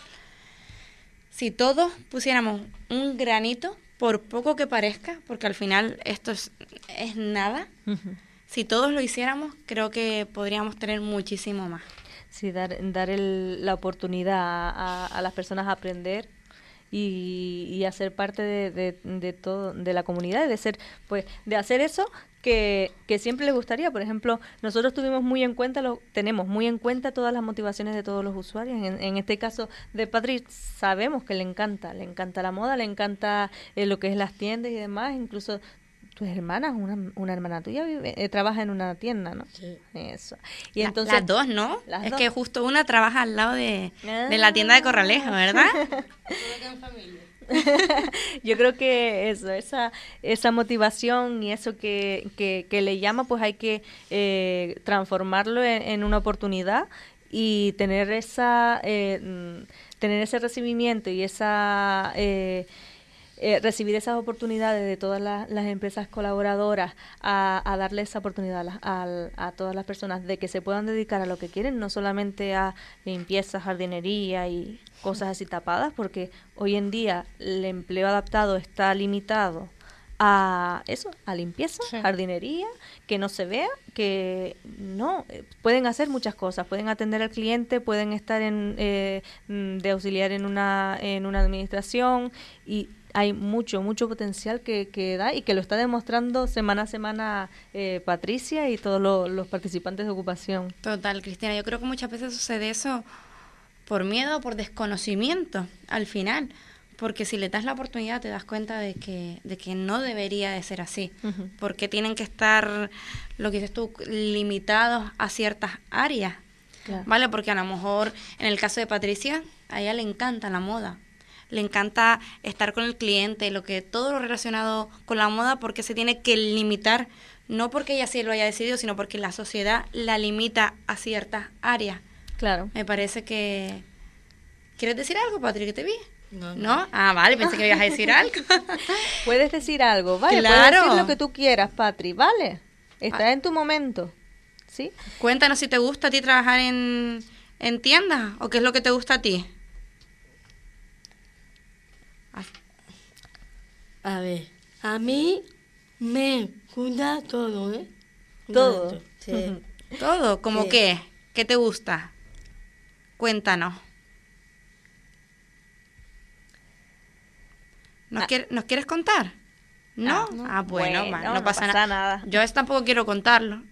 si todos pusiéramos un granito, por poco que parezca, porque al final esto es nada, si todos lo hiciéramos, creo que podríamos tener muchísimo más. Sí, dar la oportunidad a las personas a aprender y a ser parte de todo, de la comunidad, de hacer eso que siempre les gustaría. Por ejemplo, nosotros tenemos muy en cuenta todas las motivaciones de todos los usuarios. En este caso de Patri, sabemos que le encanta la moda, le encanta lo que es las tiendas y demás. Incluso tus hermanas, una hermana tuya trabaja en una tienda, ¿no? Sí. Eso. Y entonces, las dos, ¿no? Es que justo una trabaja al lado de la tienda de Corralejo, ¿verdad? Yo creo que esa motivación y eso que le llama, pues hay que transformarlo en una oportunidad y tener ese recibimiento y recibir esas oportunidades de todas las empresas colaboradoras a darle esa oportunidad a todas las personas de que se puedan dedicar a lo que quieren, no solamente a limpieza, jardinería y cosas así tapadas, porque hoy en día el empleo adaptado está limitado a eso, a limpieza, sí, jardinería, que no se vea, que no, pueden hacer muchas cosas, pueden atender al cliente, pueden estar de auxiliar en una administración, y hay mucho potencial que da y que lo está demostrando semana a semana Patricia y todos los participantes de ocupación. Total, Cristina, yo creo que muchas veces sucede eso por miedo o por desconocimiento al final, porque si le das la oportunidad te das cuenta de que no debería de ser así, porque tienen que estar, lo que dices tú, limitados a ciertas áreas, claro, ¿vale? Porque a lo mejor en el caso de Patricia, a ella le encanta la moda, le encanta estar con el cliente, todo lo relacionado con la moda, porque se tiene que limitar, no porque ella sí lo haya decidido, sino porque la sociedad la limita a ciertas áreas. Claro. Me parece que... ¿Quieres decir algo, Patri, que te vi? No. Ah, vale, pensé que me ibas a decir algo. Puedes decir algo, vale, claro, puedes decir lo que tú quieras, Patri, vale. Estás en tu momento, ¿sí? Cuéntanos si te gusta a ti trabajar en tiendas, o qué es lo que te gusta a ti. A ver, a mí me gusta todo, ¿eh? Todo. Sí. ¿Todo? ¿Cómo qué? ¿Qué te gusta? Cuéntanos. ¿Nos quieres contar? ¿No? No. Bueno, no pasa nada. Yo tampoco quiero contarlo.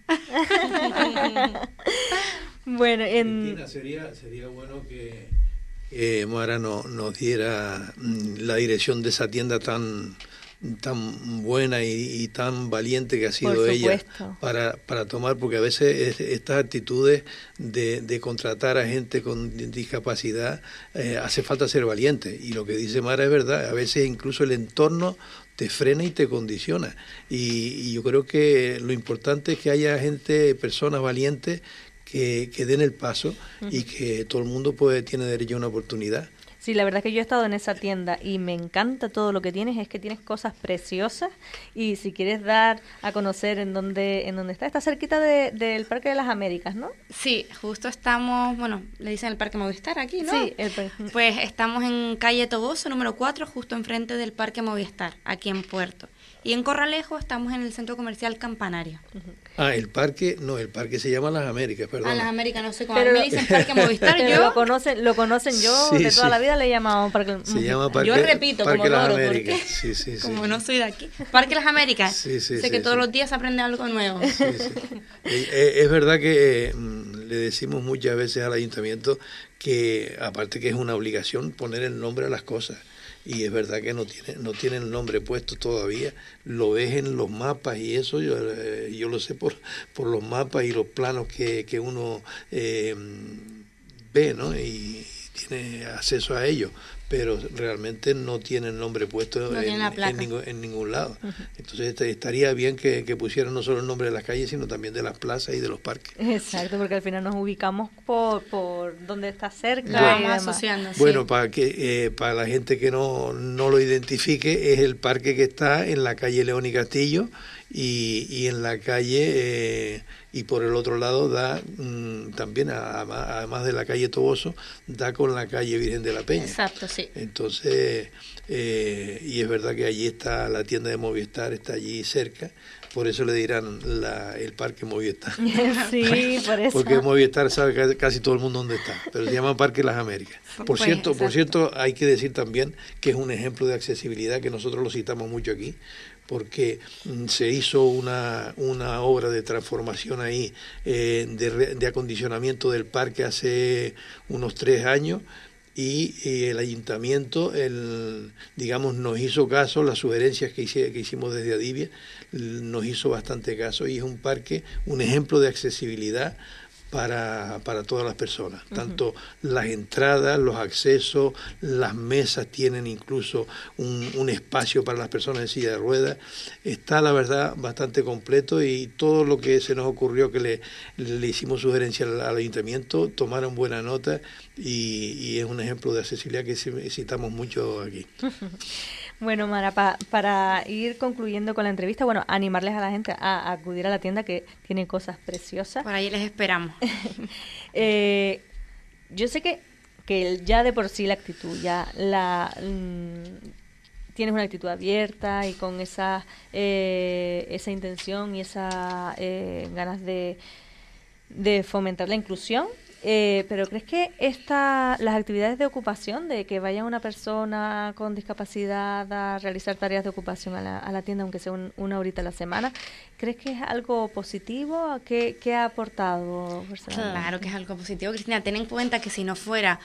Bueno, Cristina, sería bueno que Mara nos diera la dirección de esa tienda tan buena y tan valiente que ha sido ella para tomar, porque a veces estas actitudes de contratar a gente con discapacidad hace falta ser valiente, y lo que dice Mara es verdad, a veces incluso el entorno te frena y te condiciona, y yo creo que lo importante es que haya personas valientes que den el paso y que todo el mundo tiene derecho a una oportunidad. Sí, la verdad es que yo he estado en esa tienda y me encanta todo lo que tienes, es que tienes cosas preciosas y si quieres dar a conocer en dónde está cerquita del Parque de las Américas, ¿no? Sí, justo estamos, bueno, le dicen el Parque Movistar aquí, ¿no? Sí, pues estamos en calle Toboso, número 4, justo enfrente del Parque Movistar, aquí en Puerto. Y en Corralejo estamos en el Centro Comercial Campanario. El parque se llama Las Américas, perdón. Las Américas, no sé cómo. Me dicen Parque Movistar, pero yo... lo conocen yo, de toda la vida le he llamado Parque. Se llama Parque. Yo repito, Parque como Las loro, Américas. porque Sí. como no soy de aquí. Parque Las Américas. Sé que todos los días aprende algo nuevo. Sí. Es verdad que le decimos muchas veces al ayuntamiento que, aparte que es una obligación, poner el nombre a las cosas. Y es verdad que no tiene el nombre puesto todavía, lo ves en los mapas y eso, yo lo sé por los mapas y los planos que uno ve, ¿no? Y tiene acceso a ellos, pero realmente no tiene el nombre puesto en ningún lado. Entonces estaría bien que pusieran no solo el nombre de las calles, sino también de las plazas y de los parques. Exacto, porque al final nos ubicamos por donde está cerca. Vamos asociando. Bueno, para la gente que no lo identifique, es el parque que está en la calle León y Castillo y en la calle... y por el otro lado da también, además de la calle Toboso, da con la calle Virgen de la Peña. Exacto, sí. Entonces, y es verdad que allí está la tienda de Movistar, está allí cerca, por eso le dirán el Parque Movistar. Sí, por eso. Porque Movistar sabe casi todo el mundo dónde está, pero se llama Parque Las Américas. Por cierto, hay que decir también que es un ejemplo de accesibilidad que nosotros lo citamos mucho aquí, porque se hizo una obra de transformación ahí, de acondicionamiento del parque hace unos 3 años, y el ayuntamiento, digamos, nos hizo caso, las sugerencias que hicimos desde Adivia, nos hizo bastante caso, y es un parque, un ejemplo de accesibilidad para todas las personas, tanto las entradas, los accesos, las mesas tienen incluso un espacio para las personas en silla de ruedas. Está, la verdad, bastante completo, y todo lo que se nos ocurrió que le hicimos sugerencia al ayuntamiento, tomaron buena nota, y es un ejemplo de accesibilidad que citamos mucho aquí. Bueno, Mara, para ir concluyendo con la entrevista, bueno, animarles a la gente a acudir a la tienda, que tiene cosas preciosas. Por ahí les esperamos. Yo sé que ya de por sí la actitud, tienes una actitud abierta y con esa intención y esa ganas de fomentar la inclusión. Pero ¿crees que las actividades de ocupación, de que vaya una persona con discapacidad a realizar tareas de ocupación a la tienda, aunque sea una horita a la semana, crees que es algo positivo? ¿Qué ha aportado personalmente? Claro que es algo positivo, Cristina. Ten en cuenta que si no fuera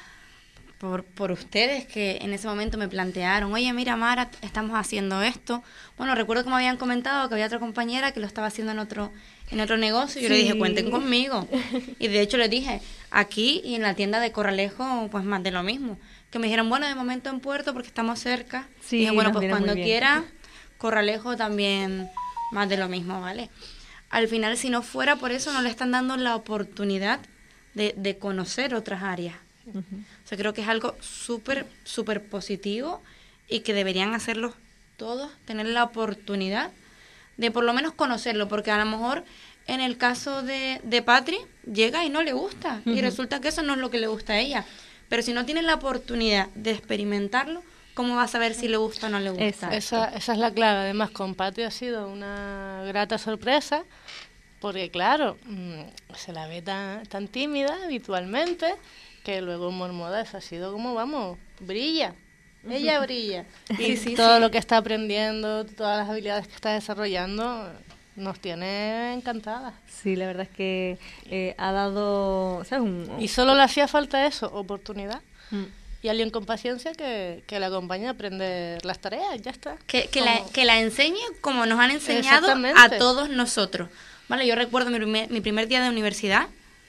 por ustedes, que en ese momento me plantearon, oye, mira, Mara, estamos haciendo esto. Bueno, recuerdo que me habían comentado que había otra compañera que lo estaba haciendo en otro negocio, y yo le dije, cuenten conmigo. Y de hecho les dije, aquí y en la tienda de Corralejo, pues más de lo mismo. Que me dijeron, bueno, de momento en Puerto porque estamos cerca. Sí, y dije, bueno, pues cuando quiera, Corralejo también más de lo mismo, ¿vale? Al final, si no fuera por eso, no le están dando la oportunidad de conocer otras áreas. O sea, creo que es algo súper, súper positivo, y que deberían hacerlo todos, tener la oportunidad de por lo menos conocerlo, porque a lo mejor en el caso de Patri llega y no le gusta, y resulta que eso no es lo que le gusta a ella, pero si no tiene la oportunidad de experimentarlo, ¿cómo va a saber si le gusta o no le gusta? Esa es la clave. Además, con Patri ha sido una grata sorpresa, porque claro, se la ve tan tímida habitualmente, que luego en Mormodas ha sido como, vamos, brilla. Ella brilla. Y todo lo que está aprendiendo, todas las habilidades que está desarrollando, nos tiene encantadas. Sí, la verdad es que ha dado... ¿sabes? Y solo le hacía falta eso, oportunidad. Y alguien con paciencia que la acompañe a aprender las tareas, ya está. Que la enseñe como nos han enseñado a todos nosotros. Vale, yo recuerdo mi primer día de universidad,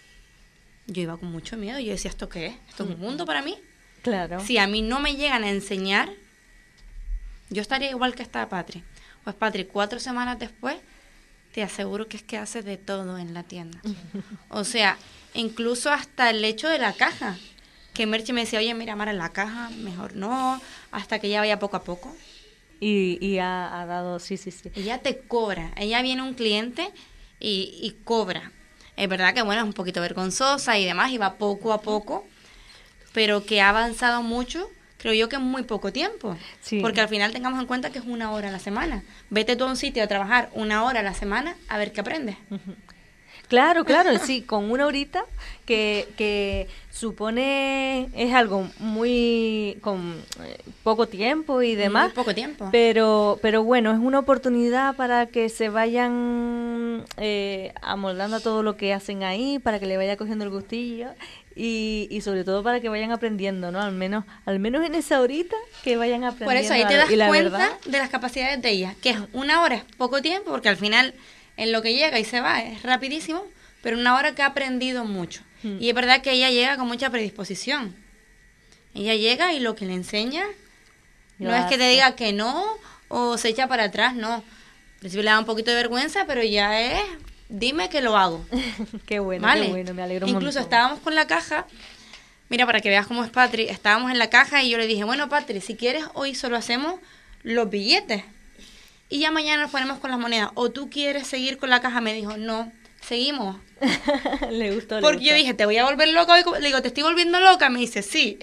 yo iba con mucho miedo. Yo decía, ¿esto qué es? ¿Esto es un mundo para mí? Claro. Si a mí no me llegan a enseñar, yo estaría igual que está Patri. Pues Patri, 4 semanas después, te aseguro que es que hace de todo en la tienda. O sea, incluso hasta el hecho de la caja. Que Merche me decía, oye, mira, Mara, la caja, mejor no, hasta que ya vaya poco a poco. Y ha dado, sí. Ella te cobra. Ella viene un cliente y cobra. Es verdad que, bueno, es un poquito vergonzosa y demás, y va poco a poco, pero que ha avanzado mucho, creo yo que en muy poco tiempo. Sí. Porque al final tengamos en cuenta que es 1 hora a la semana. Vete tú a un sitio a trabajar 1 hora a la semana a ver qué aprendes. Claro, sí, con 1 horita que supone es algo muy con poco tiempo y demás. Muy poco tiempo. Pero bueno, es una oportunidad para que se vayan amoldando a todo lo que hacen ahí, para que le vaya cogiendo el gustillo y sobre todo para que vayan aprendiendo, ¿no? Al menos en esa horita que vayan aprendiendo. Por eso ahí te das y la cuenta verdad, de las capacidades de ella, que es 1 hora, es poco tiempo, porque al final en lo que llega y se va es rapidísimo, pero 1 hora que ha aprendido mucho. Y es verdad que ella llega con mucha predisposición. Ella llega y lo que le enseña no es que te diga que no o se echa para atrás, no. Al principio le da un poquito de vergüenza, pero ya es, dime que lo hago. Qué bueno, ¿Vale? qué bueno, me alegro un Incluso montón. estábamos con la caja, mira, para que veas cómo es Patri, estábamos en la caja y yo le dije, bueno, Patri, si quieres hoy solo hacemos los billetes y ya mañana nos ponemos con las monedas. ¿O tú quieres seguir con la caja? Me dijo, no, seguimos. Le gustó. Porque yo dije, te voy a volver loca hoy. Le digo, ¿te estoy volviendo loca? Me dice, sí.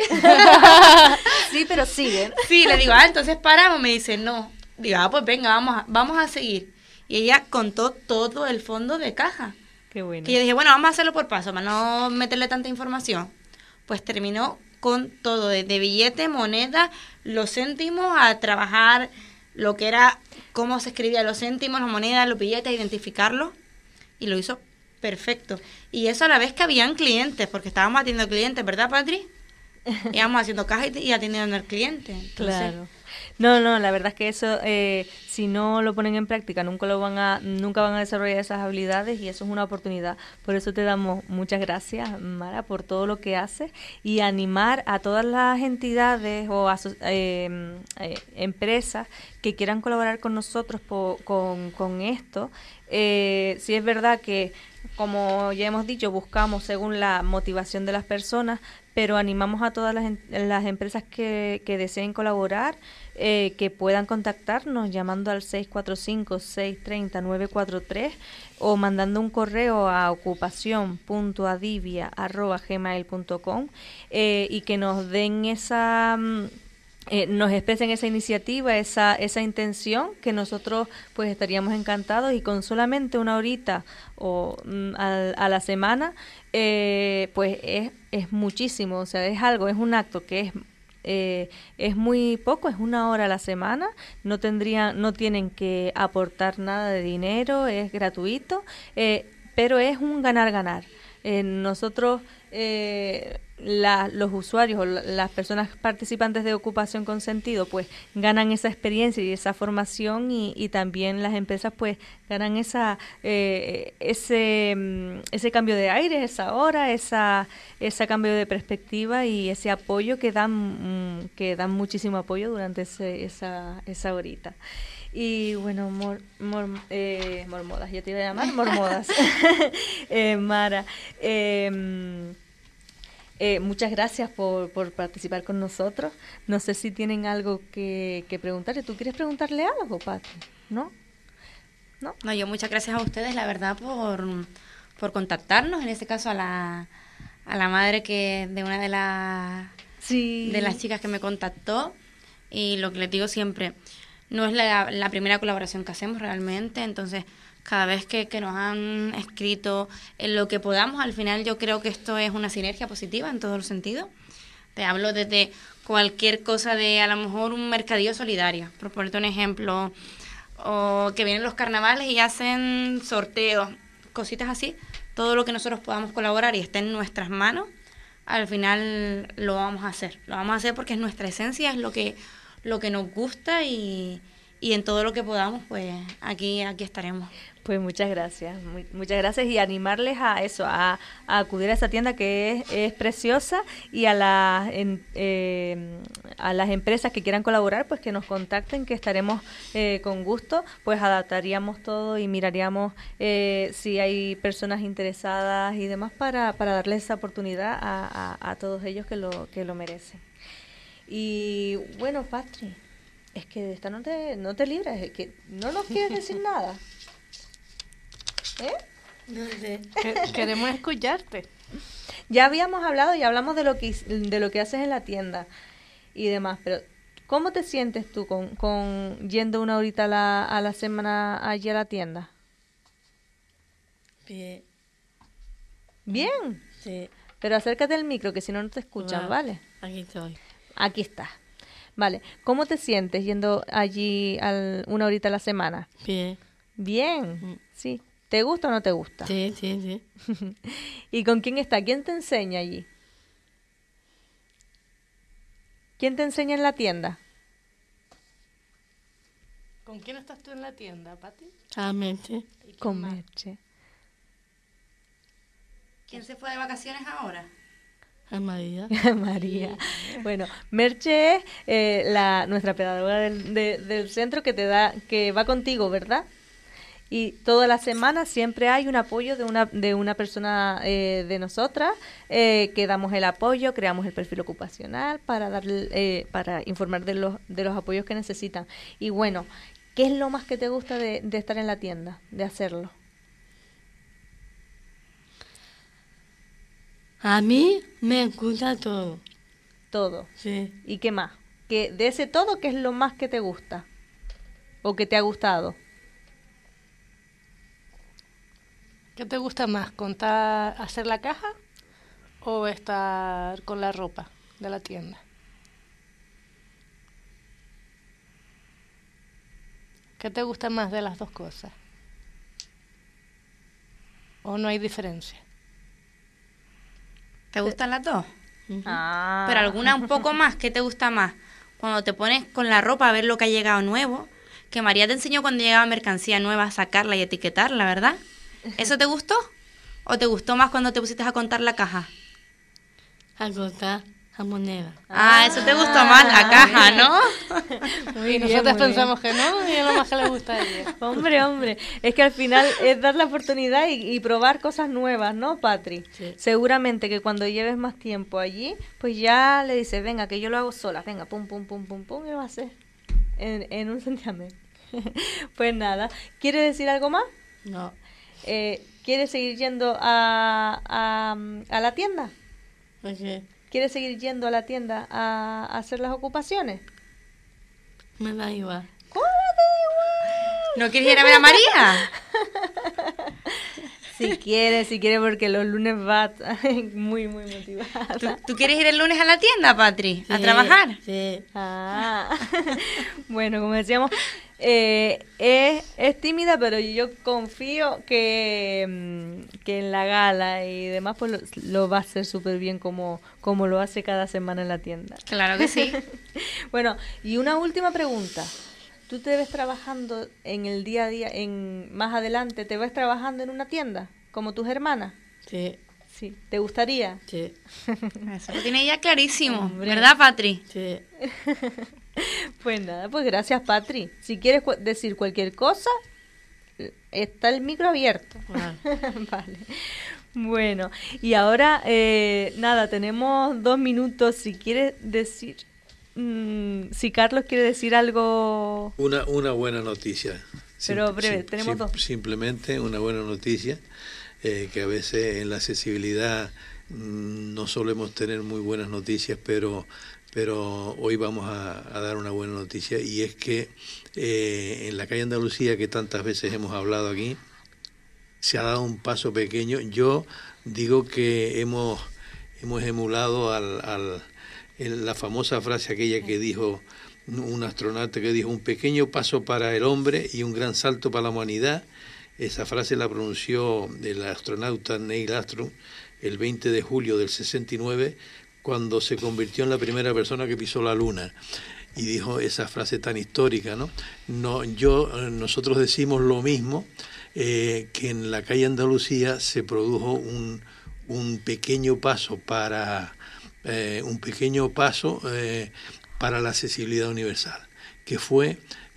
Sí, pero sigue. Sí, le digo, entonces paramos. Me dice, no. Digo, pues venga, vamos a seguir. Y ella contó todo el fondo de caja. Qué bueno. Que yo dije, bueno, vamos a hacerlo por paso, para no meterle tanta información. Pues terminó con todo, desde billete, moneda, los céntimos, a trabajar lo que era, cómo se escribía los céntimos, las monedas, los billetes, identificarlos. Y lo hizo perfecto. Y eso a la vez que habían clientes, porque estábamos atendiendo clientes, ¿verdad, Patri? Íbamos haciendo caja y atendiendo al cliente. Entonces, claro. No, la verdad es que eso, si no lo ponen en práctica, nunca van a desarrollar esas habilidades y eso es una oportunidad. Por eso te damos muchas gracias, Mara, por todo lo que haces y animar a todas las entidades o empresas que quieran colaborar con nosotros con esto. Sí es verdad que, como ya hemos dicho, buscamos según la motivación de las personas, pero animamos a todas las empresas que deseen colaborar, que puedan contactarnos llamando al 645-630-943 o mandando un correo a ocupacion.adivia@gmail.com y que nos den esa... nos expresen esa iniciativa, esa intención, que nosotros pues estaríamos encantados y con solamente 1 horita o a la semana pues es muchísimo, o sea, es un acto que es muy poco, es 1 hora a la semana, no tienen que aportar nada de dinero, es gratuito, pero es un ganar-ganar. Nosotros los usuarios o las personas participantes de Ocupación con Sentido pues ganan esa experiencia y esa formación y también las empresas pues ganan ese cambio de aire, esa hora, ese cambio de perspectiva y ese apoyo que dan muchísimo apoyo durante esa horita. Y bueno, Mormodas, yo te iba a llamar Mormodas. Mara, muchas gracias por participar con nosotros. No sé si tienen algo que preguntarle. ¿Tú quieres preguntarle algo, Pati? ¿No? No, yo muchas gracias a ustedes, la verdad, por contactarnos, en este caso a la madre de una de las chicas que me contactó. Y lo que les digo siempre, no es la primera colaboración que hacemos realmente, entonces cada vez que nos han escrito en lo que podamos, al final yo creo que esto es una sinergia positiva en todos los sentidos. Te hablo desde cualquier cosa de a lo mejor un mercadillo solidario, por ponerte un ejemplo, o que vienen los carnavales y hacen sorteos, cositas así, todo lo que nosotros podamos colaborar y esté en nuestras manos, al final lo vamos a hacer porque es nuestra esencia, es lo que nos gusta y y en todo lo que podamos, pues aquí estaremos. Pues muchas gracias, muchas gracias, y animarles a eso, a acudir a esa tienda que es preciosa, y a las empresas que quieran colaborar, pues que nos contacten, que estaremos con gusto, pues adaptaríamos todo y miraríamos si hay personas interesadas y demás para darles esa oportunidad a todos ellos que lo merecen. Y bueno, Patri, es que de esta no te libras, es que no nos quieres decir nada. No sé. Queremos escucharte. Ya habíamos hablado y hablamos de lo que haces en la tienda y demás, pero ¿cómo te sientes tú con yendo una horita a la semana allí a la tienda? Bien. ¿Bien? Sí. Pero acércate al micro, que si no, no te escuchan, ¿vale? Aquí estoy. Aquí está. Vale. ¿Cómo te sientes yendo allí una horita a la semana? Bien. Bien. Sí. ¿Te gusta o no te gusta? Sí, sí, sí. ¿Y con quién está? ¿Quién te enseña allí? ¿Quién te enseña en la tienda? ¿Con quién estás tú en la tienda, Pati? Solamente. Con Merche. ¿Quién se fue de vacaciones ahora? A María. María. Bueno, Merche es nuestra pedagoga del centro que va contigo, ¿verdad? Y toda la semana siempre hay un apoyo de una persona de nosotras, que damos el apoyo, creamos el perfil ocupacional para informar de los apoyos que necesitan. Y bueno, ¿qué es lo más que te gusta de estar en la tienda, de hacerlo? A mí me gusta todo. Todo. Sí. ¿Y qué más? De ese todo, ¿qué es lo más que te gusta? ¿O que te ha gustado? ¿Qué te gusta más, hacer la caja o estar con la ropa de la tienda? ¿Qué te gusta más de las dos cosas? ¿O no hay diferencia? ¿Te gustan las dos? Ah. Pero alguna un poco más. ¿Qué te gusta más? Cuando te pones con la ropa a ver lo que ha llegado nuevo, que María te enseñó cuando llegaba mercancía nueva a sacarla y etiquetarla, ¿verdad? ¿Eso te gustó? ¿O te gustó más cuando te pusiste a contar la caja? A contar a moneda. Eso te gustó más, la caja, ¿no? Y nosotros pensamos que no, y es lo más que le gusta a ella. Hombre, es que al final es dar la oportunidad y probar cosas nuevas, ¿no, Patri? Sí. Seguramente que cuando lleves más tiempo allí, pues ya le dices, venga, que yo lo hago sola, venga, pum, pum, pum, pum, pum, y lo va a hacer en un santiamén. Pues nada, ¿quieres decir algo más? No. ¿Quieres seguir yendo a la tienda? ¿Por qué? ¿Quieres seguir yendo a la tienda a hacer las ocupaciones? Me da igual. ¿Cómo te ¿No quieres ir a ver a María? Si quiere, porque los lunes va muy, muy motivada. ¿Tú quieres ir el lunes a la tienda, Patri? ¿A trabajar? Sí. Bueno, como decíamos, es tímida, pero yo confío que en la gala y demás pues lo va a hacer súper bien como lo hace cada semana en la tienda. Claro que sí. Bueno, y una última pregunta. ¿Tú te ves trabajando en el día a día, más adelante, te ves trabajando en una tienda como tus hermanas? Sí. Sí. ¿Te gustaría? Sí. Eso lo tiene ya clarísimo, Hombre. ¿verdad, Patri? Sí. Pues nada, pues gracias, Patri. Si quieres decir cualquier cosa, está el micro abierto. Vale. Vale. Bueno, y ahora, nada, tenemos 2 minutos. Si quieres decir, si Carlos quiere decir algo... Una buena noticia. Pero breve, tenemos 2. Simplemente una buena noticia, que a veces en la accesibilidad no solemos tener muy buenas noticias, pero hoy vamos a dar una buena noticia, y es que en la calle Andalucía, que tantas veces hemos hablado aquí, se ha dado un paso pequeño. Yo digo que hemos emulado la famosa frase aquella que dijo un astronauta, que dijo: un pequeño paso para el hombre y un gran salto para la humanidad. Esa frase la pronunció el astronauta Neil Armstrong el 20 de julio del 69, cuando se convirtió en la primera persona que pisó la Luna. y dijo esa frase tan histórica, ¿no? Nosotros decimos lo mismo, que en la calle Andalucía se produjo un pequeño paso para la accesibilidad universal, que fue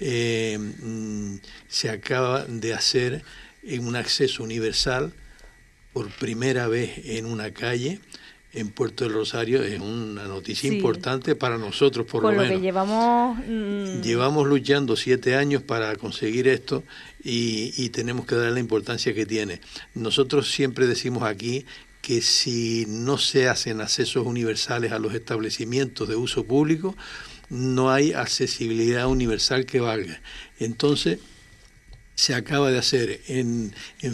se acaba de hacer un acceso universal por primera vez en una calle en Puerto del Rosario. Es una noticia importante para nosotros, por lo menos. Que llevamos luchando 7 años para conseguir esto y tenemos que darle la importancia que tiene. Nosotros siempre decimos aquí que si no se hacen accesos universales a los establecimientos de uso público, no hay accesibilidad universal que valga. Entonces, se acaba de hacer en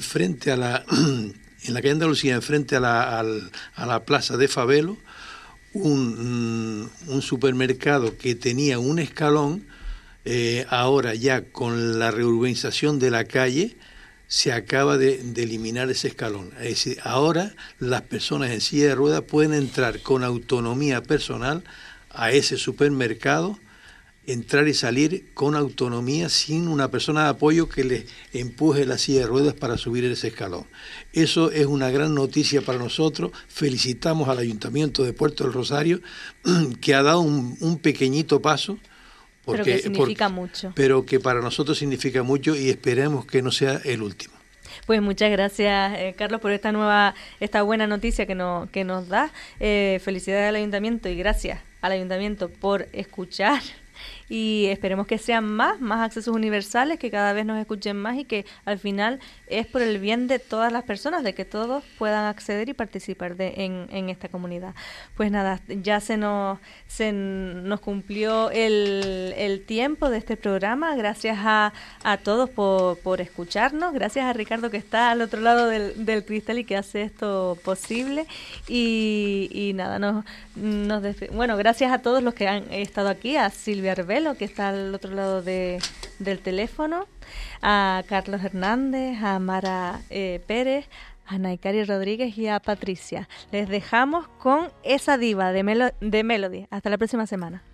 la calle Andalucía, enfrente a la plaza de Fabelo, un supermercado que tenía un escalón. Ahora ya con la reurbanización de la calle se acaba de eliminar ese escalón. Es decir, ahora las personas en silla de ruedas pueden entrar con autonomía personal a ese supermercado, entrar y salir con autonomía sin una persona de apoyo que les empuje la silla de ruedas para subir ese escalón. Eso es una gran noticia para nosotros. Felicitamos al Ayuntamiento de Puerto del Rosario, que ha dado un pequeñito paso, pero que significa mucho. Pero que para nosotros significa mucho y esperemos que no sea el último. Pues muchas gracias, Carlos, por esta buena noticia que nos da. Felicidades al Ayuntamiento y gracias al Ayuntamiento por escuchar. Y esperemos que sean más accesos universales, que cada vez nos escuchen más y que al final es por el bien de todas las personas, de que todos puedan acceder y participar en esta comunidad. Pues nada, ya se nos cumplió el tiempo de este programa. Gracias a todos por escucharnos. Gracias a Ricardo, que está al otro lado del cristal y que hace esto posible. Y nada, bueno, gracias a todos los que han estado aquí, a Silvia Arbelo, que está al otro lado del teléfono, a Carlos Hernández, a Mara Pérez, a Naikari Rodríguez y a Patricia. Les dejamos con esa diva de Melody. Hasta la próxima semana.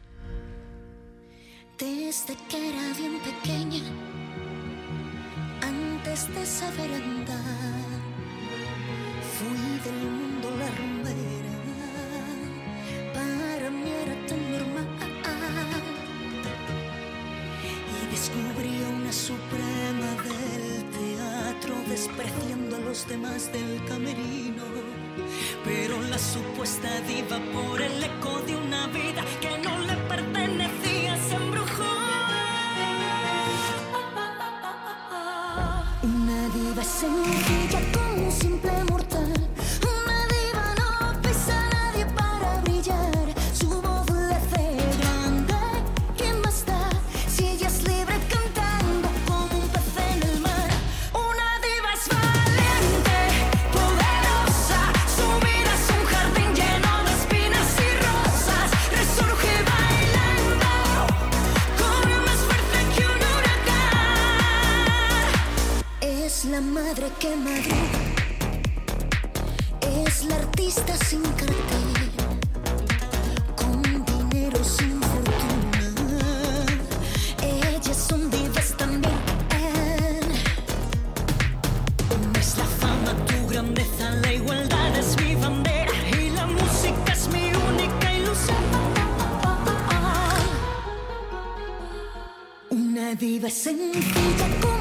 Desde que era bien pequeña, antes de saber andar, fui del mundo la rumbera. Para mí era tan normal. Descubrí una suprema del teatro, despreciando a los demás del camerino. Pero la supuesta diva, por el eco de una vida que no le pertenecía, se embrujó. Una diva sencilla como un simple mortal. Una diva no pisa a nadie para brillar. Su voz le hace grande. ¿Quién más da si ella es libre cantando como un pez en el mar? Una diva es valiente, poderosa. Su vida es un jardín lleno de espinas y rosas. Resurge bailando con más fuerza que un huracán. Es la madre que madruga, es la artista sin cartel, con dinero sin fortuna. Ellas son divas también. Es la fama tu grandeza, la igualdad es mi bandera y la música es mi única ilusión. Una diva sencilla como